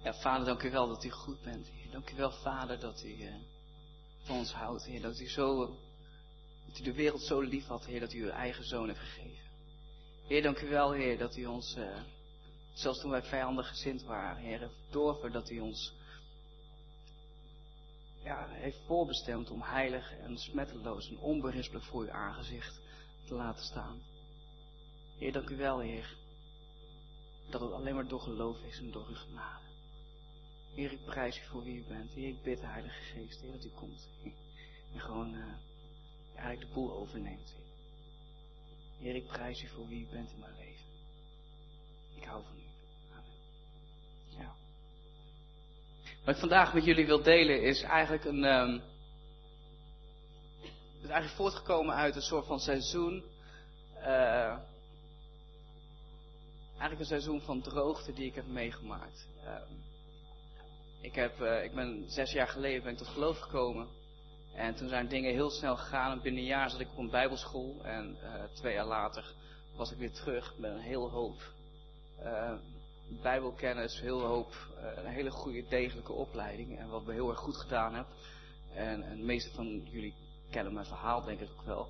Ja, Vader, dank u wel dat u goed bent, Heer. Dank u wel, Vader, dat u van ons houdt, Heer. Dat u de wereld zo lief had, Heer, dat u uw eigen zoon heeft gegeven. Heer, dank u wel, Heer, dat u ons, zelfs toen wij vijandig gezind waren, Heer, heeft verdorven dat u ons heeft voorbestemd om heilig en smetteloos en onberispelijk voor uw aangezicht te laten staan. Heer, dank u wel, Heer, dat het alleen maar door geloof is en door uw genade. Heer, ik prijs u voor wie u bent. Heer, ik bid de Heilige Geest, Heer, dat u komt. En gewoon eigenlijk de boel overneemt. Heer. Heer, ik prijs u voor wie u bent in mijn leven. Ik hou van u. Amen. Ja. Wat ik vandaag met jullie wil delen is eigenlijk is eigenlijk voortgekomen uit een soort van seizoen. Eigenlijk een seizoen van droogte die ik heb meegemaakt. Ik ben 6 jaar geleden tot geloof gekomen. En toen zijn dingen heel snel gegaan. En binnen een jaar zat ik op een bijbelschool. En 2 jaar later was ik weer terug met een heel hoop bijbelkennis. Een hele goede, degelijke opleiding. En wat me heel erg goed gedaan heb. En de meeste van jullie kennen mijn verhaal denk ik ook wel.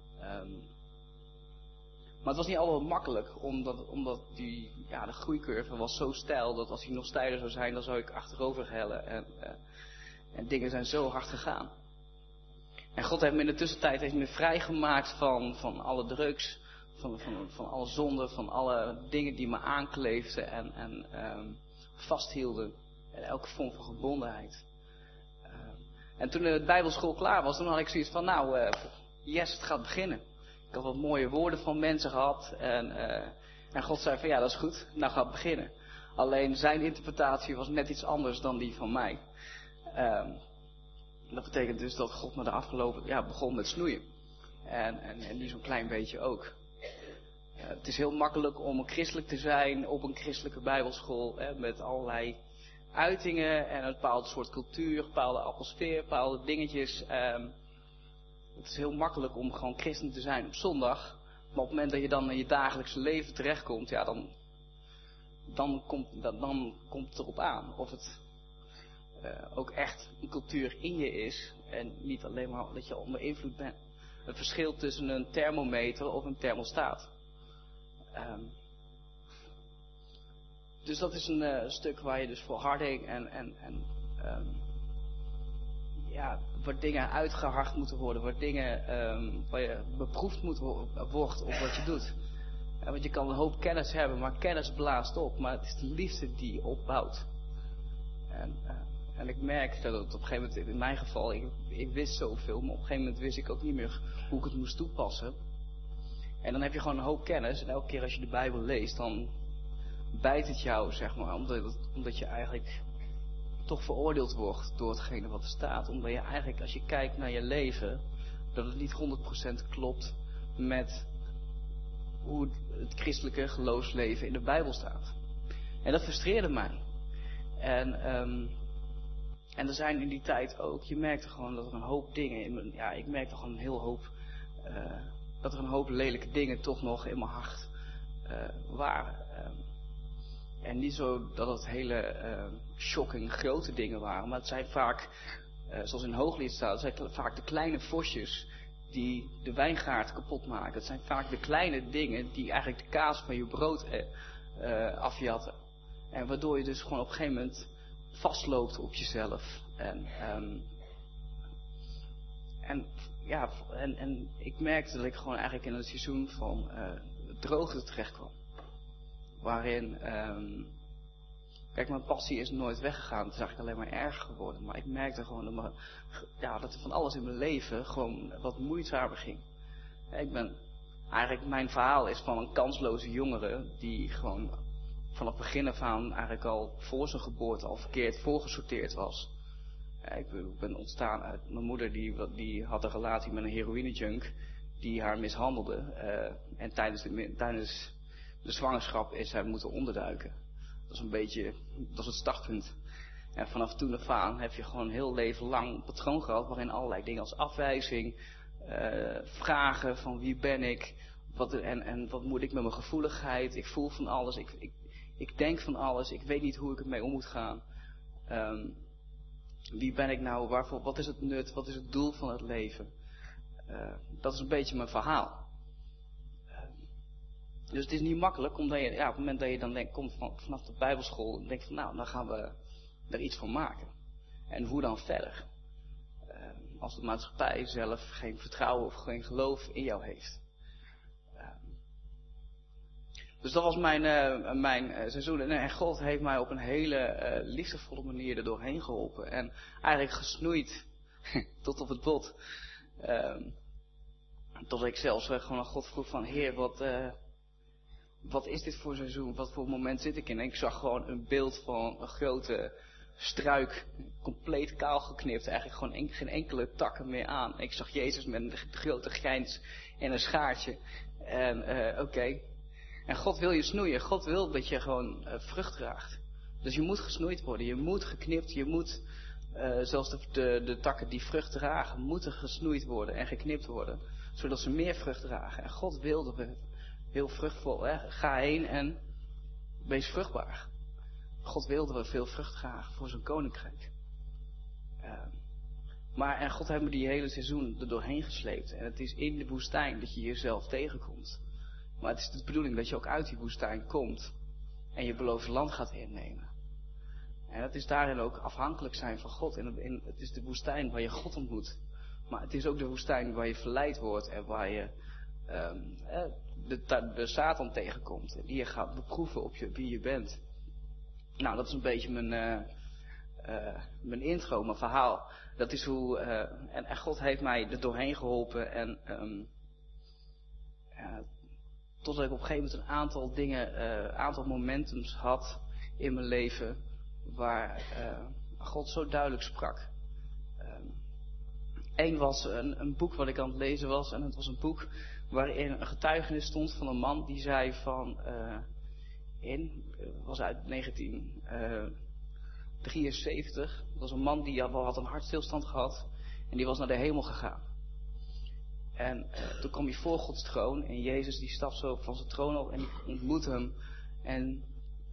Maar het was niet allemaal makkelijk, omdat de groeicurve was zo steil, dat als hij nog steiler zou zijn, dan zou ik achterover hellen. En dingen zijn zo hard gegaan. En God heeft me in de tussentijd vrijgemaakt van alle drugs, van alle zonden, van alle dingen die me aankleefden en vasthielden. En elke vorm van gebondenheid. En toen de bijbelschool klaar was, toen had ik zoiets van, yes, het gaat beginnen. Ik had wat mooie woorden van mensen gehad. En God zei van ja, dat is goed. Nou gaat het beginnen. Alleen zijn interpretatie was net iets anders dan die van mij. Dat betekent dus dat God me de afgelopen begon met snoeien. En niet zo'n klein beetje ook. Het is heel makkelijk om christelijk te zijn op een christelijke bijbelschool. Met allerlei uitingen en een bepaald soort cultuur, bepaalde atmosfeer, bepaalde dingetjes. Het is heel makkelijk om gewoon christen te zijn op zondag. Maar op het moment dat je dan in je dagelijkse leven terechtkomt, dan komt het erop aan. Of het ook echt een cultuur in je is. En niet alleen maar dat je onder invloed bent. Het verschil tussen een thermometer of een thermostaat. Dus dat is een stuk waar je dus volharding waar dingen uitgehard moeten worden, waar je beproefd moet worden op wat je doet. Want je kan een hoop kennis hebben, maar kennis blaast op, maar het is de liefde die opbouwt. En ik merk dat het op een gegeven moment, in mijn geval, ik wist zoveel, maar op een gegeven moment wist ik ook niet meer hoe ik het moest toepassen. En dan heb je gewoon een hoop kennis, en elke keer als je de Bijbel leest, dan bijt het jou, zeg maar, omdat je eigenlijk toch veroordeeld wordt door hetgene wat er staat. Omdat je eigenlijk, als je kijkt naar je leven, dat het niet 100% klopt met hoe het christelijke geloofsleven in de Bijbel staat. En dat frustreerde mij. En er zijn in die tijd ook, je merkte gewoon dat er een hoop dingen, ik merkte gewoon een heel hoop, dat er een hoop lelijke dingen toch nog in mijn hart waren. En niet zo dat het hele shocking grote dingen waren. Maar het zijn vaak, zoals in Hooglied staat, het zijn vaak de kleine vosjes die de wijngaard kapot maken. Het zijn vaak de kleine dingen die eigenlijk de kaas van je brood afjatten. En waardoor je dus gewoon op een gegeven moment vastloopt op jezelf. En ik merkte dat ik gewoon eigenlijk in een seizoen van droogte terecht kwam. Waarin, kijk, mijn passie is nooit weggegaan. Het is eigenlijk alleen maar erger geworden. Maar ik merkte gewoon dat er van alles in mijn leven gewoon wat moeizamer ging. Mijn verhaal is van een kansloze jongere die gewoon vanaf begin af aan eigenlijk al voor zijn geboorte al verkeerd voorgesorteerd was. Ik ben ontstaan uit mijn moeder die had een relatie met een heroïnejunk die haar mishandelde. En tijdens de zwangerschap is hij moeten onderduiken. Dat is het startpunt. En vanaf toen af aan heb je gewoon een heel leven lang een patroon gehad waarin allerlei dingen als afwijzing, vragen van wie ben ik, wat moet ik met mijn gevoeligheid, ik voel van alles, Ik denk van alles, ik weet niet hoe ik ermee om moet gaan. Wie ben ik nou, waarvoor, wat is het nut, wat is het doel van het leven? Dat is een beetje mijn verhaal. Dus het is niet makkelijk, omdat je, op het moment dat je dan denkt, komt vanaf de bijbelschool en denkt van nou, dan gaan we er iets van maken. En hoe dan verder? Als de maatschappij zelf geen vertrouwen of geen geloof in jou heeft. Dus dat was mijn seizoen. En God heeft mij op een hele liefdevolle manier er doorheen geholpen. En eigenlijk gesnoeid tot op het bot. Tot ik zelfs gewoon aan God vroeg van Heer, wat is dit voor seizoen? Wat voor moment zit ik in? En ik zag gewoon een beeld van een grote struik, compleet kaal geknipt. Eigenlijk gewoon geen enkele takken meer aan. Ik zag Jezus met een grote grijns en een schaartje. En oké. En God wil je snoeien. God wil dat je gewoon vrucht draagt. Dus je moet gesnoeid worden. Je moet geknipt. Je moet, zelfs de takken die vrucht dragen, moeten gesnoeid worden en geknipt worden. Zodat ze meer vrucht dragen. En God wil dat we heel vruchtvol, ga heen en wees vruchtbaar. God wil dat we veel vrucht dragen voor zijn koninkrijk. En God heeft me die hele seizoen er doorheen gesleept. En het is in de woestijn dat je jezelf tegenkomt. Maar het is de bedoeling dat je ook uit die woestijn komt en je beloofde land gaat innemen. En dat is daarin ook afhankelijk zijn van God. En het is de woestijn waar je God ontmoet. Maar het is ook de woestijn waar je verleid wordt en waar je de Satan tegenkomt. En die je gaat beproeven op wie je bent. Nou, dat is een beetje mijn intro, mijn verhaal. Dat is hoe, en God heeft mij er doorheen geholpen en totdat ik op een gegeven moment een aantal dingen, aantal momentums had in mijn leven waar God zo duidelijk sprak. Eén was een boek wat ik aan het lezen was en het was een boek waarin een getuigenis stond van een man die zei van, was uit 1973, dat was een man die had een hartstilstand gehad en die was naar de hemel gegaan. En toen kwam hij voor Gods troon en Jezus die stapt zo van zijn troon op en die ontmoet hem. En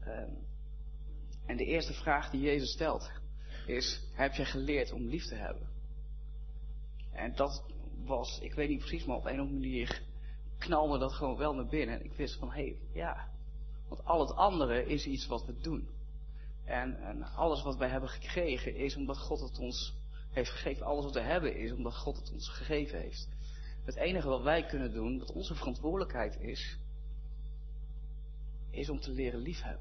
de eerste vraag die Jezus stelt is, heb je geleerd om lief te hebben? En dat was, ik weet niet precies, maar op een of andere manier knalde dat gewoon wel naar binnen. En ik wist van, want al het andere is iets wat we doen. En alles wat wij hebben gekregen is omdat God het ons heeft gegeven. Alles wat we hebben is omdat God het ons gegeven heeft. Het enige wat wij kunnen doen, wat onze verantwoordelijkheid is om te leren liefhebben.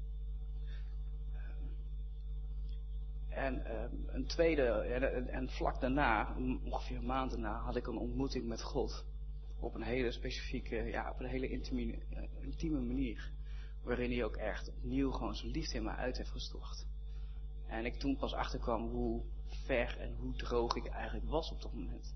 En een tweede, en vlak daarna, ongeveer een maand daarna, had ik een ontmoeting met God. Op een hele specifieke, op een hele intieme manier. Waarin hij ook echt opnieuw gewoon zijn liefde in mij uit heeft gestort. En ik toen pas achterkwam hoe ver en hoe droog ik eigenlijk was op dat moment.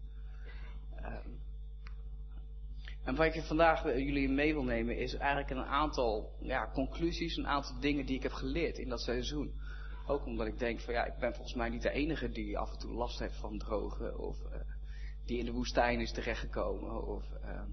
En wat ik vandaag jullie mee wil nemen is eigenlijk een aantal conclusies, een aantal dingen die ik heb geleerd in dat seizoen. Ook omdat ik denk van ik ben volgens mij niet de enige die af en toe last heeft van drogen of die in de woestijn is terechtgekomen. Of,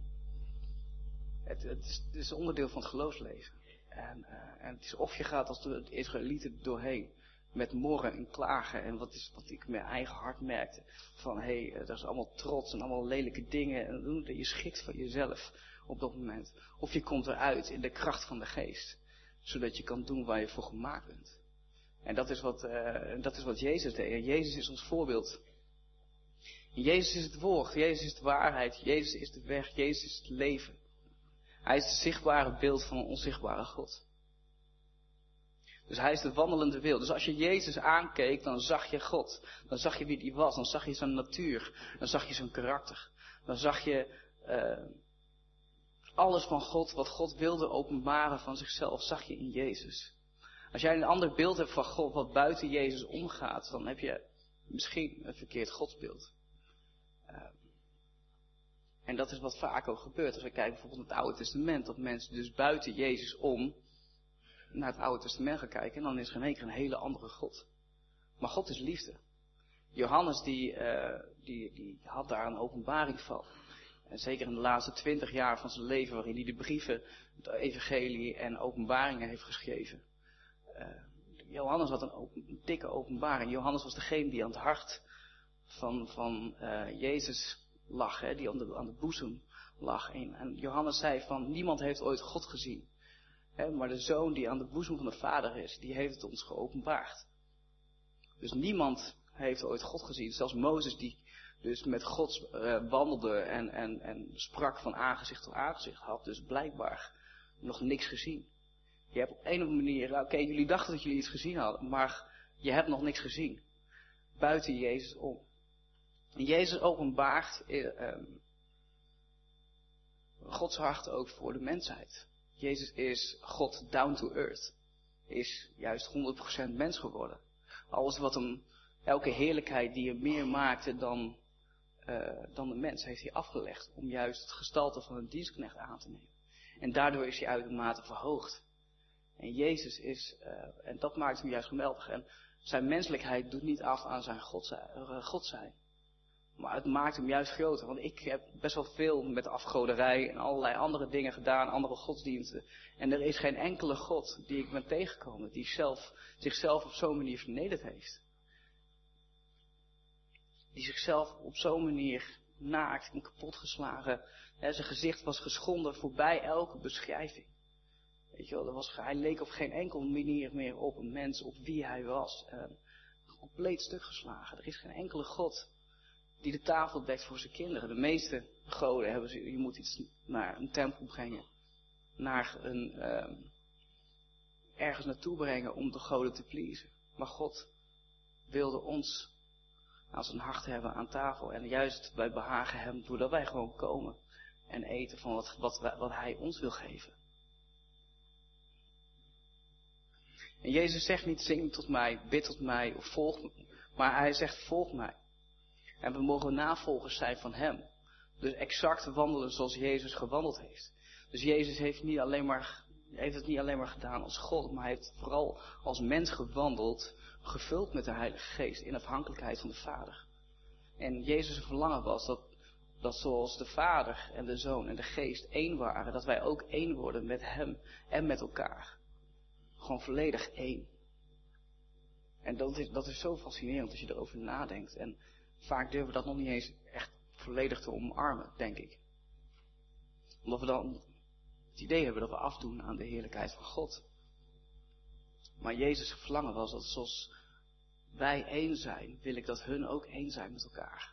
het is een onderdeel van het geloofsleven. En het is of je gaat als de Israëlieten doorheen met morren en klagen. En wat ik in mijn eigen hart merkte. Van dat is allemaal trots en allemaal lelijke dingen. En je schikt van jezelf op dat moment. Of je komt eruit in de kracht van de geest. Zodat je kan doen waar je voor gemaakt bent. En dat is wat Jezus deed. En Jezus is ons voorbeeld. En Jezus is het woord. Jezus is de waarheid. Jezus is de weg. Jezus is het leven. Hij is het zichtbare beeld van een onzichtbare God. Dus hij is de wandelende wil. Dus als je Jezus aankeek, dan zag je God. Dan zag je wie hij was. Dan zag je zijn natuur. Dan zag je zijn karakter. Dan zag je alles van God, wat God wilde openbaren van zichzelf, zag je in Jezus. Als jij een ander beeld hebt van God wat buiten Jezus omgaat, dan heb je misschien een verkeerd godsbeeld. En dat is wat vaak ook gebeurt. Als we kijken bijvoorbeeld naar het Oude Testament, dat mensen dus buiten Jezus om naar het Oude Testament gaan kijken, en dan is er in één keer een hele andere God. Maar God is liefde. Johannes die had daar een openbaring van. En zeker in de laatste 20 jaar van zijn leven, waarin hij de brieven, het evangelie en openbaringen heeft geschreven. Johannes had een dikke openbaring. Johannes was degene die aan het hart van Jezus lag, hè, die aan de boezem lag. En Johannes zei van, niemand heeft ooit God gezien. Hè, maar de Zoon die aan de boezem van de Vader is, die heeft het ons geopenbaard. Dus niemand heeft ooit God gezien. Zelfs Mozes die dus met God wandelde en sprak van aangezicht tot aangezicht, had dus blijkbaar nog niks gezien. Je hebt op een of andere manier, oké, jullie dachten dat jullie iets gezien hadden, maar je hebt nog niks gezien. Buiten Jezus om. En Jezus openbaart Gods hart ook voor de mensheid. Jezus is God down to earth. Is juist 100% mens geworden. Alles wat hem, elke heerlijkheid die hem meer maakte dan de mens, heeft hij afgelegd. Om juist het gestalte van een dienstknecht aan te nemen. En daardoor is hij uitermate verhoogd. En Jezus is, en dat maakt hem juist geweldig. En zijn menselijkheid doet niet af aan zijn God zijn. Maar het maakt hem juist groter. Want ik heb best wel veel met afgoderij en allerlei andere dingen gedaan, andere godsdiensten. En er is geen enkele God die ik ben tegengekomen, die zichzelf op zo'n manier vernederd heeft. Die zichzelf op zo'n manier naakt en kapotgeslagen. Zijn gezicht was geschonden voorbij elke beschrijving. Weet je wel, hij leek op geen enkele manier meer op een mens, op wie hij was. Compleet stuk geslagen. Er is geen enkele God die de tafel dekt voor zijn kinderen. De meeste goden hebben je moet iets naar een tempel brengen. Naar ergens naartoe brengen om de goden te pleasen. Maar God wilde ons aan zijn hart hebben aan tafel. En juist wij behagen hem doordat wij gewoon komen en eten van wat hij ons wil geven. En Jezus zegt niet zing tot mij, bid tot mij of volg me. Maar hij zegt volg mij. En we mogen navolgers zijn van hem. Dus exact wandelen zoals Jezus gewandeld heeft. Dus Jezus heeft het niet alleen maar gedaan als God, maar hij heeft vooral als mens gewandeld, gevuld met de Heilige Geest, in afhankelijkheid van de Vader. En Jezus' verlangen was dat zoals de Vader en de Zoon en de Geest één waren, dat wij ook één worden met hem en met elkaar. Gewoon volledig één. En dat is zo fascinerend als je erover nadenkt. En vaak durven we dat nog niet eens echt volledig te omarmen, denk ik. Omdat we dan het idee hebben dat we afdoen aan de heerlijkheid van God. Maar Jezus' verlangen was dat zoals wij één zijn, wil ik dat hun ook één zijn met elkaar.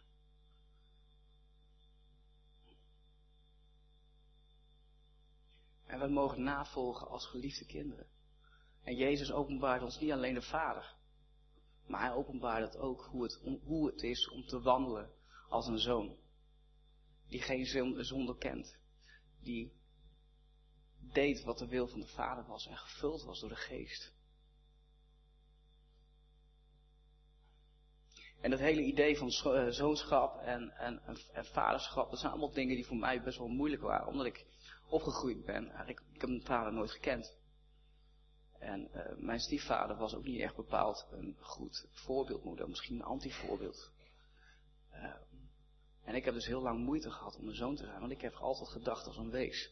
En wij mogen navolgen als geliefde kinderen. En Jezus openbaart ons niet alleen de Vader. Maar hij openbaart het ook hoe het is om te wandelen als een zoon. Die geen zonde kent. Die deed wat de wil van de Vader was en gevuld was door de Geest. En dat hele idee van zoonschap en vaderschap, dat zijn allemaal dingen die voor mij best wel moeilijk waren. Omdat ik opgegroeid ben. Ik heb mijn vader nooit gekend. En mijn stiefvader was ook niet echt bepaald een goed voorbeeldmodel, misschien een anti-voorbeeld. En ik heb dus heel lang moeite gehad om een zoon te zijn, want ik heb altijd gedacht als een wees.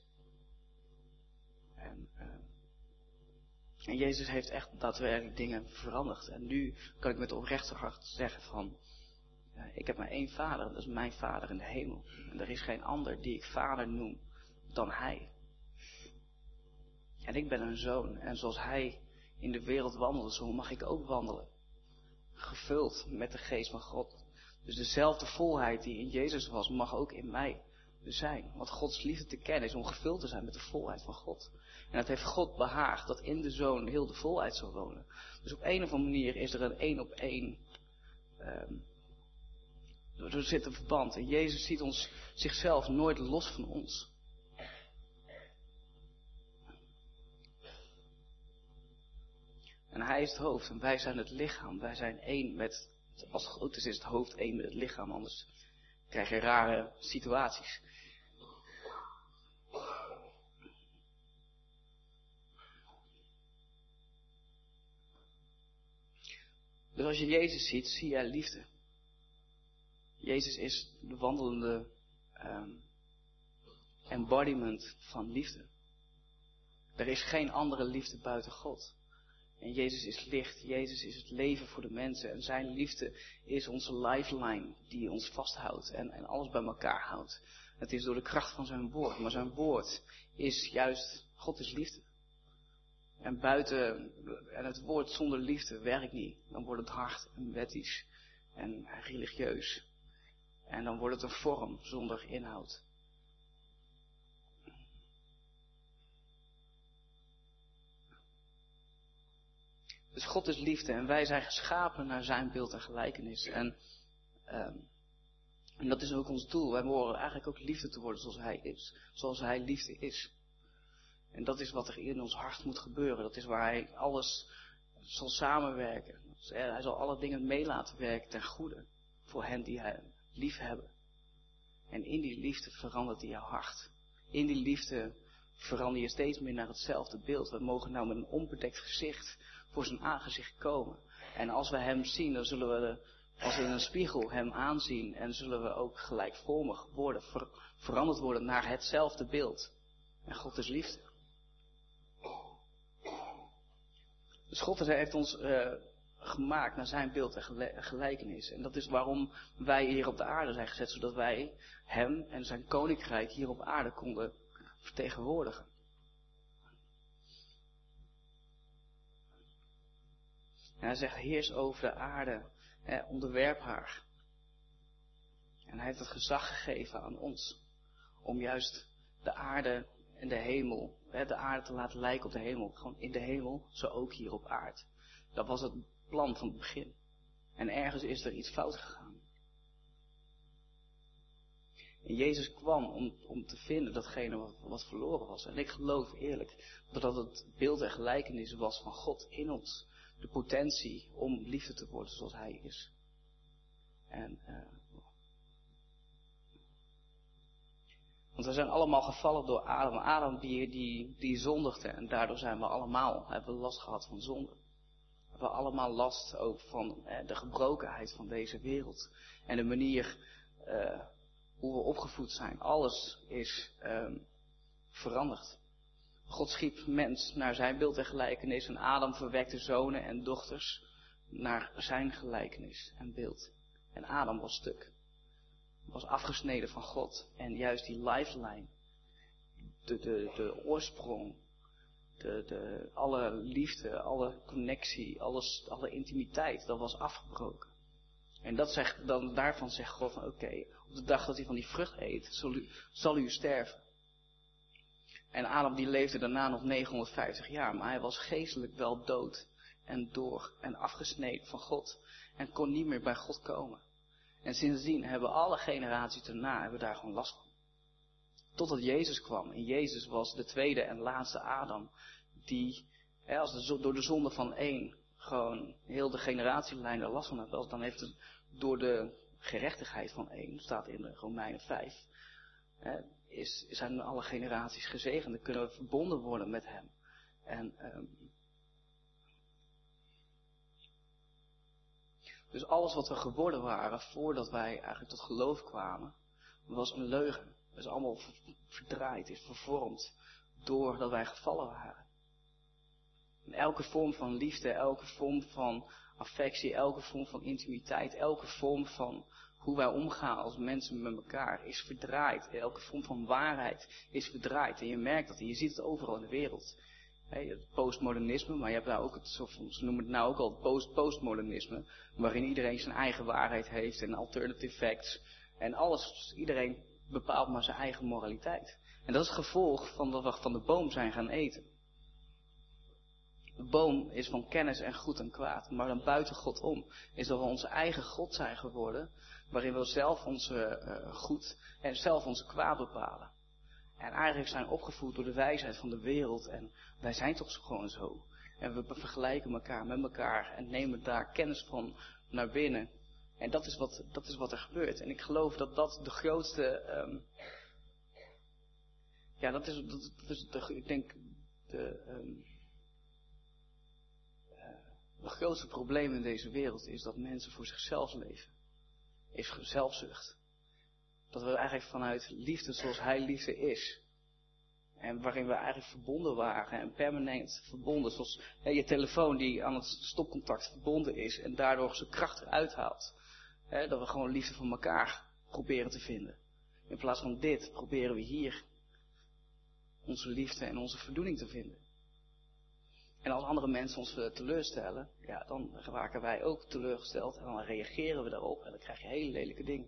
En Jezus heeft echt daadwerkelijk dingen veranderd. En nu kan ik met oprechte hart zeggen van, ik heb maar één vader, dat is mijn vader in de hemel. En er is geen ander die ik vader noem dan hij. En ik ben een zoon. En zoals hij in de wereld wandelde, zo mag ik ook wandelen. Gevuld met de geest van God. Dus dezelfde volheid die in Jezus was, mag ook in mij zijn. Want Gods liefde te kennen is om gevuld te zijn met de volheid van God. En het heeft God behaagd dat in de zoon heel de volheid zou wonen. Dus op een of andere manier is er een één op één. Er zit een verband. En Jezus ziet zichzelf nooit los van ons. En hij is het hoofd en wij zijn het lichaam. Wij zijn één met, als het goed is het hoofd één met het lichaam. Anders krijg je rare situaties. Dus als je Jezus ziet, zie je liefde. Jezus is de wandelende embodiment van liefde. Er is geen andere liefde buiten God. En Jezus is licht, Jezus is het leven voor de mensen. En zijn liefde is onze lifeline die ons vasthoudt en alles bij elkaar houdt. Het is door de kracht van zijn woord. Maar zijn woord is juist, God is liefde. En het woord zonder liefde werkt niet. Dan wordt het hard en wettisch en religieus. En dan wordt het een vorm zonder inhoud. Dus God is liefde en wij zijn geschapen naar zijn beeld en gelijkenis. En dat is ook ons doel. Wij behoren eigenlijk ook liefde te worden zoals hij is. Zoals hij liefde is. En dat is wat er in ons hart moet gebeuren. Dat is waar hij alles zal samenwerken. Hij zal alle dingen mee laten werken ten goede. Voor hen die hem lief hebben. En in die liefde verandert hij jouw hart. In die liefde verander je steeds meer naar hetzelfde beeld. We mogen nou met een onbedekt gezicht voor zijn aangezicht komen. En als we hem zien, dan zullen we als in een spiegel hem aanzien. En zullen we ook gelijkvormig worden, veranderd worden naar hetzelfde beeld. En God is liefde. Dus God heeft ons gemaakt naar zijn beeld en gelijkenis. En dat is waarom wij hier op de aarde zijn gezet. Zodat wij hem en zijn koninkrijk hier op aarde konden vertegenwoordigen. En hij zegt, heers over de aarde, onderwerp haar. En hij heeft het gezag gegeven aan ons. Om juist de aarde en de hemel, de aarde te laten lijken op de hemel. Gewoon in de hemel, zo ook hier op aarde. Dat was het plan van het begin. En ergens is er iets fout gegaan. En Jezus kwam om te vinden datgene wat verloren was. En ik geloof eerlijk dat het beeld en gelijkenis was van God in ons. De potentie om liefde te worden zoals hij is. Want we zijn allemaal gevallen door Adam. Adam die zondigde en daardoor hebben we last gehad van zonde. We hebben allemaal last ook van de gebrokenheid van deze wereld. En de manier hoe we opgevoed zijn. Alles is veranderd. God schiep mens naar zijn beeld en gelijkenis. En Adam verwekte zonen en dochters naar zijn gelijkenis en beeld. En Adam was stuk. Was afgesneden van God. En juist die lifeline. De oorsprong. Alle liefde, alle connectie, alle intimiteit. Dat was afgebroken. En daarvan zegt God van oké, op de dag dat hij van die vrucht eet, zal u sterven. En Adam die leefde daarna nog 950 jaar, maar hij was geestelijk wel dood en door en afgesneden van God. En kon niet meer bij God komen. En sindsdien hebben alle generaties daarna daar gewoon last van. Totdat Jezus kwam. En Jezus was de tweede en laatste Adam. Die, door de zonde van één, gewoon heel de generatielijn er last van heeft. Dan heeft het door de gerechtigheid van één, staat in Romeinen 5. Zijn alle generaties gezegend. Dan kunnen we verbonden worden met hem. Dus alles wat we geworden waren voordat wij eigenlijk tot geloof kwamen, was een leugen. Het is allemaal verdraaid, is vervormd doordat wij gevallen waren. En elke vorm van liefde, elke vorm van affectie, elke vorm van intimiteit, elke vorm van hoe wij omgaan als mensen met elkaar is verdraaid. Elke vorm van waarheid is verdraaid. En je merkt dat, en je ziet het overal in de wereld. Het postmodernisme, maar je hebt daar ook ze noemen het nou ook al het postmodernisme, waarin iedereen zijn eigen waarheid heeft en alternative facts en alles, iedereen bepaalt maar zijn eigen moraliteit. En dat is het gevolg van dat we van de boom zijn gaan eten. De boom is van kennis en goed en kwaad, maar dan buiten God om is dat we onze eigen God zijn geworden, waarin we zelf onze goed en zelf onze kwaad bepalen. En eigenlijk zijn opgevoed door de wijsheid van de wereld. En wij zijn toch gewoon zo. En we vergelijken elkaar met elkaar. En nemen daar kennis van naar binnen. En dat is wat er gebeurt. En ik geloof dat dat de grootste... ik denk... Het grootste probleem in deze wereld is dat mensen voor zichzelf leven. Is zelfzucht. Dat we eigenlijk vanuit liefde zoals hij liefde is, En waarin we eigenlijk verbonden waren en permanent verbonden. Zoals je telefoon die aan het stopcontact verbonden is en daardoor zijn kracht eruit haalt. Dat we gewoon liefde voor elkaar proberen te vinden. In plaats van dit proberen we hier onze liefde en onze voldoening te vinden. En als andere mensen ons teleurstellen, ja, dan raken wij ook teleurgesteld en dan reageren we daarop en dan krijg je hele lelijke dingen.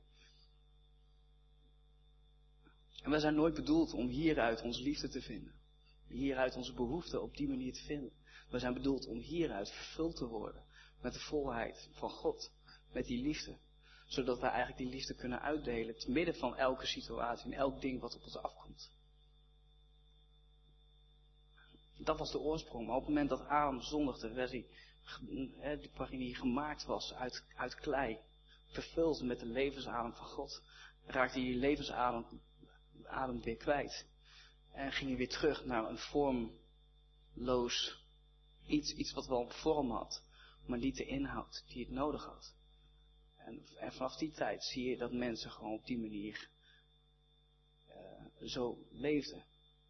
En wij zijn nooit bedoeld om hieruit onze liefde te vinden. Hieruit onze behoeften op die manier te vinden. We zijn bedoeld om hieruit vervuld te worden met de volheid van God, met die liefde. Zodat wij eigenlijk die liefde kunnen uitdelen te midden van elke situatie en elk ding wat op ons afkomt. Dat was de oorsprong. Maar op het moment dat Adam zondigde, werd hij, waarin hij gemaakt was uit klei, vervuld met de levensadem van God, raakte hij die levensadem weer kwijt. En ging hij weer terug naar een vormloos iets wat wel een vorm had, maar niet de inhoud die het nodig had. En vanaf die tijd zie je dat mensen gewoon op die manier zo leefden.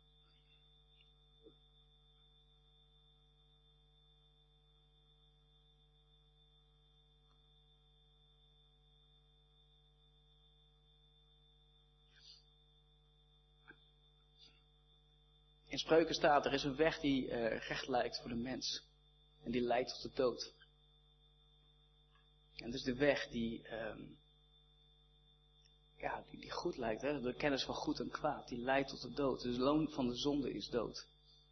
In Spreuken staat, er is een weg die recht lijkt voor de mens. En die leidt tot de dood. En het is de weg die goed lijkt. Hè? De kennis van goed en kwaad. Die leidt tot de dood. Dus de loon van de zonde is dood.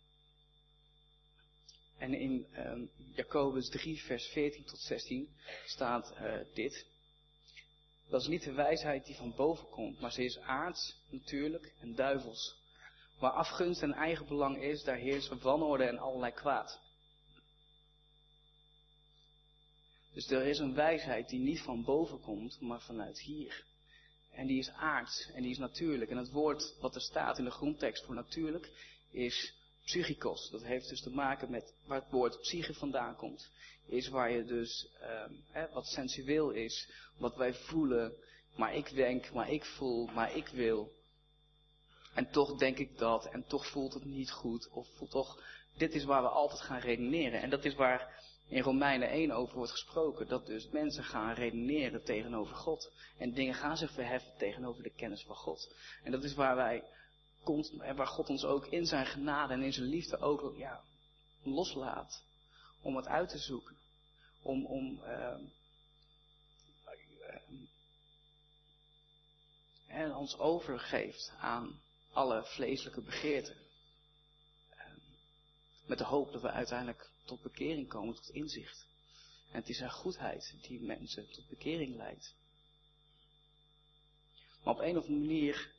En in Jacobus 3 vers 14 tot 16 staat dit. Dat is niet de wijsheid die van boven komt. Maar ze is aards, natuurlijk en duivels. Waar afgunst en eigenbelang is, daar heerst wanorde en allerlei kwaad. Dus er is een wijsheid die niet van boven komt, maar vanuit hier. En die is aards en die is natuurlijk. En het woord wat er staat in de grondtekst voor natuurlijk is psychikos. Dat heeft dus te maken met waar het woord psyche vandaan komt. Is waar je dus wat sensueel is, wat wij voelen. Maar ik denk, maar ik voel, maar ik wil. En toch denk ik dat, en toch voelt het niet goed. Of voelt toch, dit is waar we altijd gaan redeneren. En dat is waar in Romeinen 1 over wordt gesproken. Dat dus mensen gaan redeneren tegenover God. En dingen gaan zich verheffen tegenover de kennis van God. En dat is waar waar God ons ook in zijn genade en in zijn liefde ook loslaat. Om het uit te zoeken. En ons overgeeft aan alle vleeselijke begeerten. Met de hoop dat we uiteindelijk tot bekering komen, tot inzicht. En het is zijn goedheid die mensen tot bekering leidt. Maar op een of andere manier,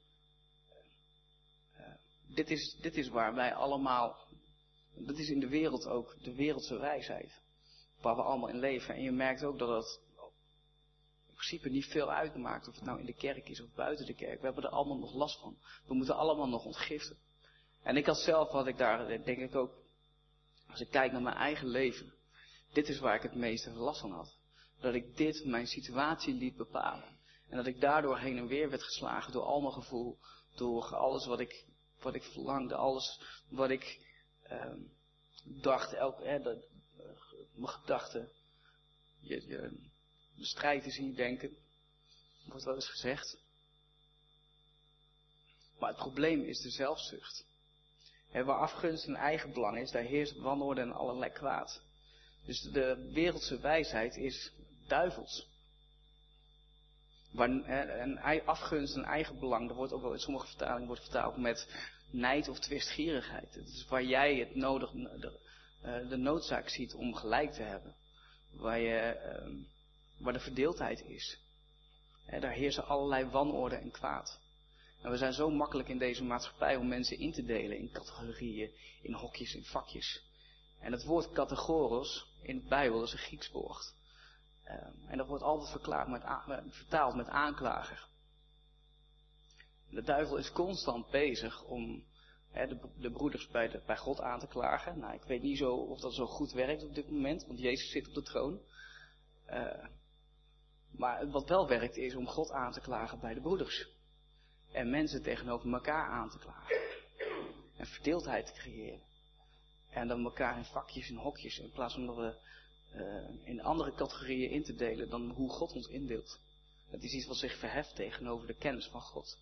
dit is waar wij allemaal, dat is in de wereld ook de wereldse wijsheid. Waar we allemaal in leven. En je merkt ook dat het in principe niet veel uitmaakt of het nou in de kerk is of buiten de kerk. We hebben er allemaal nog last van. We moeten allemaal nog ontgiften. En ik had ik daar, denk ik ook, als ik kijk naar mijn eigen leven, dit is waar ik het meeste last van had. Dat ik dit mijn situatie liet bepalen. En dat ik daardoor heen en weer werd geslagen door al mijn gevoel, door alles wat ik verlangde, alles wat ik dacht, mijn gedachten, de strijd is in je denken, wordt wel eens gezegd. Maar het probleem is de zelfzucht. Waar afgunst en eigenbelang is, daar heerst wanorde en allerlei kwaad. Dus de wereldse wijsheid is duivels. En afgunst en eigenbelang, dat wordt ook wel in sommige vertalingen wordt vertaald met nijd of twistgierigheid. Het is waar jij het de noodzaak ziet om gelijk te hebben. Waar de verdeeldheid is. Daar heersen allerlei wanorde en kwaad. En we zijn zo makkelijk in deze maatschappij om mensen in te delen in categorieën, in hokjes, in vakjes. En het woord categoros in de Bijbel is een Grieks woord. En dat wordt altijd vertaald met aanklager. De duivel is constant bezig om de broeders bij God aan te klagen. Nou, ik weet niet zo of dat zo goed werkt op dit moment, want Jezus zit op de troon. Maar wat wel werkt is om God aan te klagen bij de broeders. En mensen tegenover elkaar aan te klagen. en verdeeldheid te creëren. En dan elkaar in vakjes en hokjes, in plaats van dat we in andere categorieën in te delen dan hoe God ons indeelt. Het is iets wat zich verheft tegenover de kennis van God.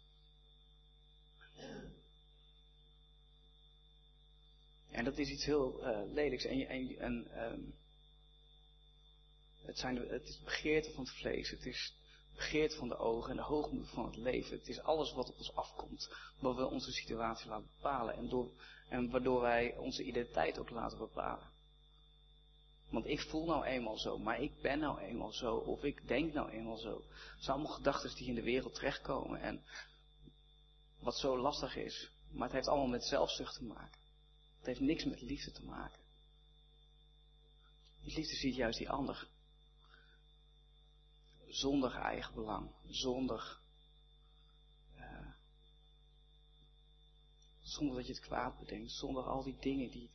En dat is iets heel lelijks. Het is begeerte van het vlees. Het is begeerte van de ogen en de hoogmoed van het leven. Het is alles wat op ons afkomt. Waar we onze situatie laten bepalen. En waardoor wij onze identiteit ook laten bepalen. Want ik voel nou eenmaal zo. Maar ik ben nou eenmaal zo. Of ik denk nou eenmaal zo. Het zijn allemaal gedachten die in de wereld terechtkomen. En wat zo lastig is. Maar het heeft allemaal met zelfzucht te maken. Het heeft niks met liefde te maken. Die liefde ziet juist die ander. Zonder eigen belang. Zonder dat je het kwaad bedenkt. Zonder al die dingen die...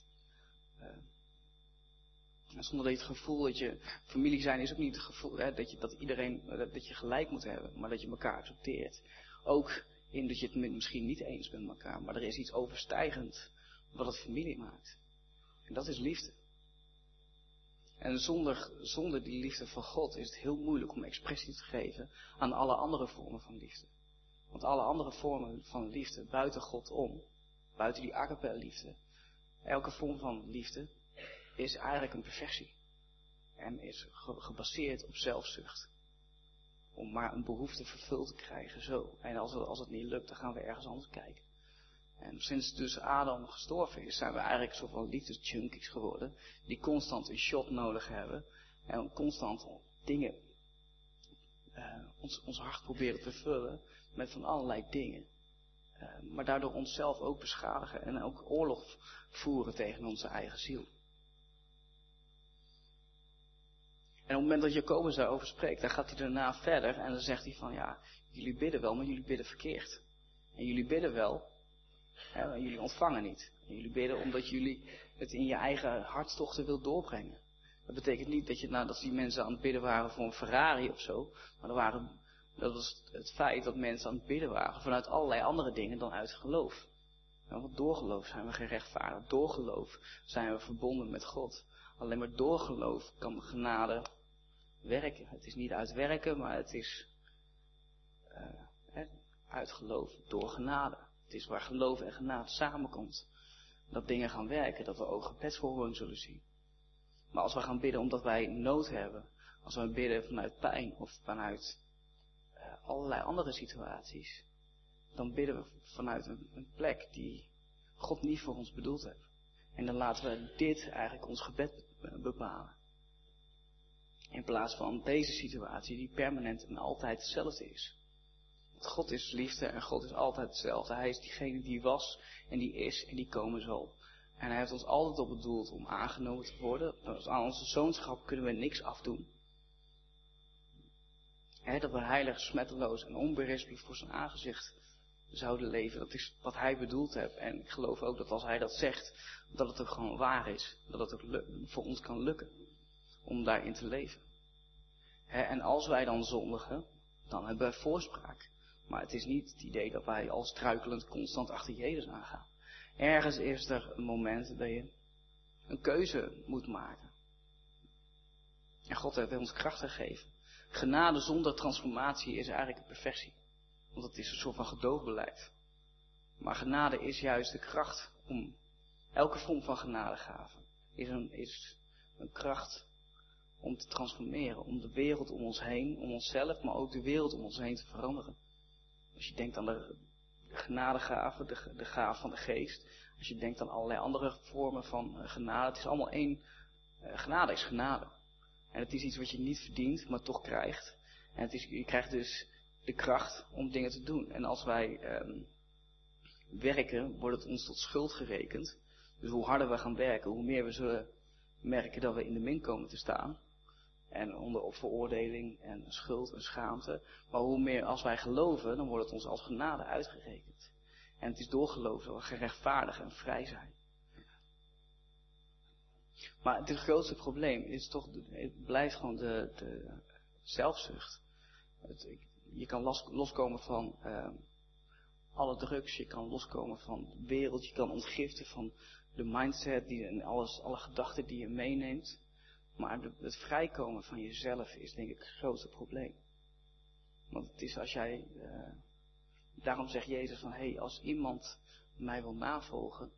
zonder dat je het gevoel dat je... Familie zijn is ook niet het gevoel dat je gelijk moet hebben. Maar dat je elkaar accepteert. Ook in dat je het misschien niet eens bent met elkaar. Maar er is iets overstijgend wat het familie maakt. En dat is liefde. En zonder die liefde van God is het heel moeilijk om expressie te geven aan alle andere vormen van liefde. Want alle andere vormen van liefde, buiten God om, buiten die agape liefde, elke vorm van liefde is eigenlijk een perversie. En is gebaseerd op zelfzucht. Om maar een behoefte vervuld te krijgen, zo. En als het niet lukt, dan gaan we ergens anders kijken. En sinds dus Adam gestorven is, zijn we eigenlijk een soort van liefdesjunkies geworden. Die constant een shot nodig hebben. En constant dingen, ons hart proberen te vullen met van allerlei dingen. Maar daardoor onszelf ook beschadigen en ook oorlog voeren tegen onze eigen ziel. En op het moment dat Jacobus daarover spreekt, dan gaat hij daarna verder en dan zegt hij van ja, jullie bidden wel, maar jullie bidden verkeerd. En jullie bidden wel, maar jullie ontvangen niet. En jullie bidden omdat jullie het in je eigen hartstochten wilt doorbrengen. Dat betekent niet dat die mensen aan het bidden waren voor een Ferrari of zo. Maar dat was het feit dat mensen aan het bidden waren vanuit allerlei andere dingen dan uit geloof. Want door geloof zijn we gerechtvaardigd. Door geloof zijn we verbonden met God. Alleen maar door geloof kan de genade werken. Het is niet uit werken, maar het is uit geloof door genade. Het is waar geloof en genade samenkomt. Dat dingen gaan werken, dat we ook gebedsverhoring zullen zien. Maar als we gaan bidden omdat wij nood hebben, als we bidden vanuit pijn of vanuit allerlei andere situaties, dan bidden we vanuit een plek die God niet voor ons bedoeld heeft. En dan laten we dit eigenlijk ons gebed bepalen. In plaats van deze situatie die permanent en altijd hetzelfde is. Want God is liefde en God is altijd hetzelfde. Hij is diegene die was en die is en die komen zal. En hij heeft ons altijd op bedoeld om aangenomen te worden. Dus aan onze zoonschap kunnen we niks afdoen. Dat we heilig, smetteloos en onberispelijk voor zijn aangezicht zouden leven. Dat is wat hij bedoeld heeft. En ik geloof ook dat als hij dat zegt, dat het ook gewoon waar is. Dat het ook voor ons kan lukken om daarin te leven. En als wij dan zondigen, dan hebben wij voorspraak. Maar het is niet het idee dat wij als struikelend constant achter Jezus aangaan. Ergens is er een moment dat je een keuze moet maken. En God heeft ons kracht gegeven. Genade zonder transformatie is eigenlijk een perversie. Want het is een soort van gedoogbeleid. Maar genade is juist de kracht om... Elke vorm van genadegave is een kracht om te transformeren. Om de wereld om ons heen, om onszelf, maar ook de wereld om ons heen te veranderen. Als je denkt aan de genadegave, de gave van de geest. Als je denkt aan allerlei andere vormen van genade. Het is allemaal één. Genade is genade. En het is iets wat je niet verdient, maar toch krijgt. En je krijgt dus de kracht om dingen te doen. En als wij werken, wordt het ons tot schuld gerekend. Dus hoe harder we gaan werken, hoe meer we zullen merken dat we in de min komen te staan. En onder veroordeling en schuld en schaamte. Maar hoe meer als wij geloven, dan wordt het ons als genade uitgerekend. En het is door geloof dat we gerechtvaardigd en vrij zijn. Maar het grootste probleem is toch, het blijft gewoon de zelfzucht. Je kan loskomen van alle drugs, je kan loskomen van de wereld, je kan ontgiften van de mindset en alle gedachten die je meeneemt. Maar het vrijkomen van jezelf is denk ik het grootste probleem. Want het is als jij, daarom zegt Jezus van, als iemand mij wil navolgen,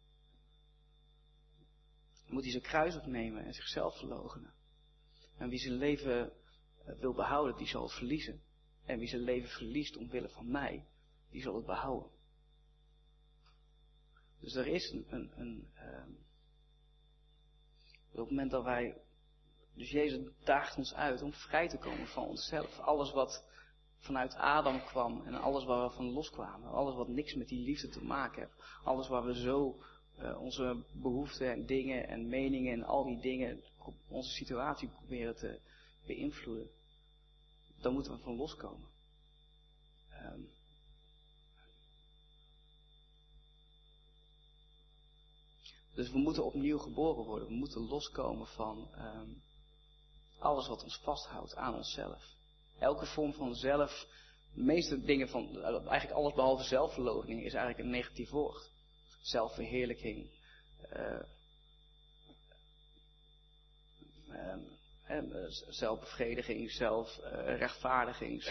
moet hij zijn kruis opnemen en zichzelf verloochenen. En wie zijn leven wil behouden, die zal het verliezen. En wie zijn leven verliest omwille van mij, die zal het behouden. Dus er is op het moment dat dus Jezus daagt ons uit om vrij te komen van onszelf. Alles wat vanuit Adam kwam en alles waar we van loskwamen. Alles wat niks met die liefde te maken heeft. Alles waar we zo onze behoeften en dingen en meningen en al die dingen, onze situatie proberen te beïnvloeden. Dan moeten we van loskomen. Dus we moeten opnieuw geboren worden. We moeten loskomen van alles wat ons vasthoudt aan onszelf. Elke vorm van zelf, de meeste dingen van, eigenlijk alles behalve zelfverloochening is eigenlijk een negatief woord. Zelfverheerlijking, zelfbevrediging, zelfrechtvaardiging,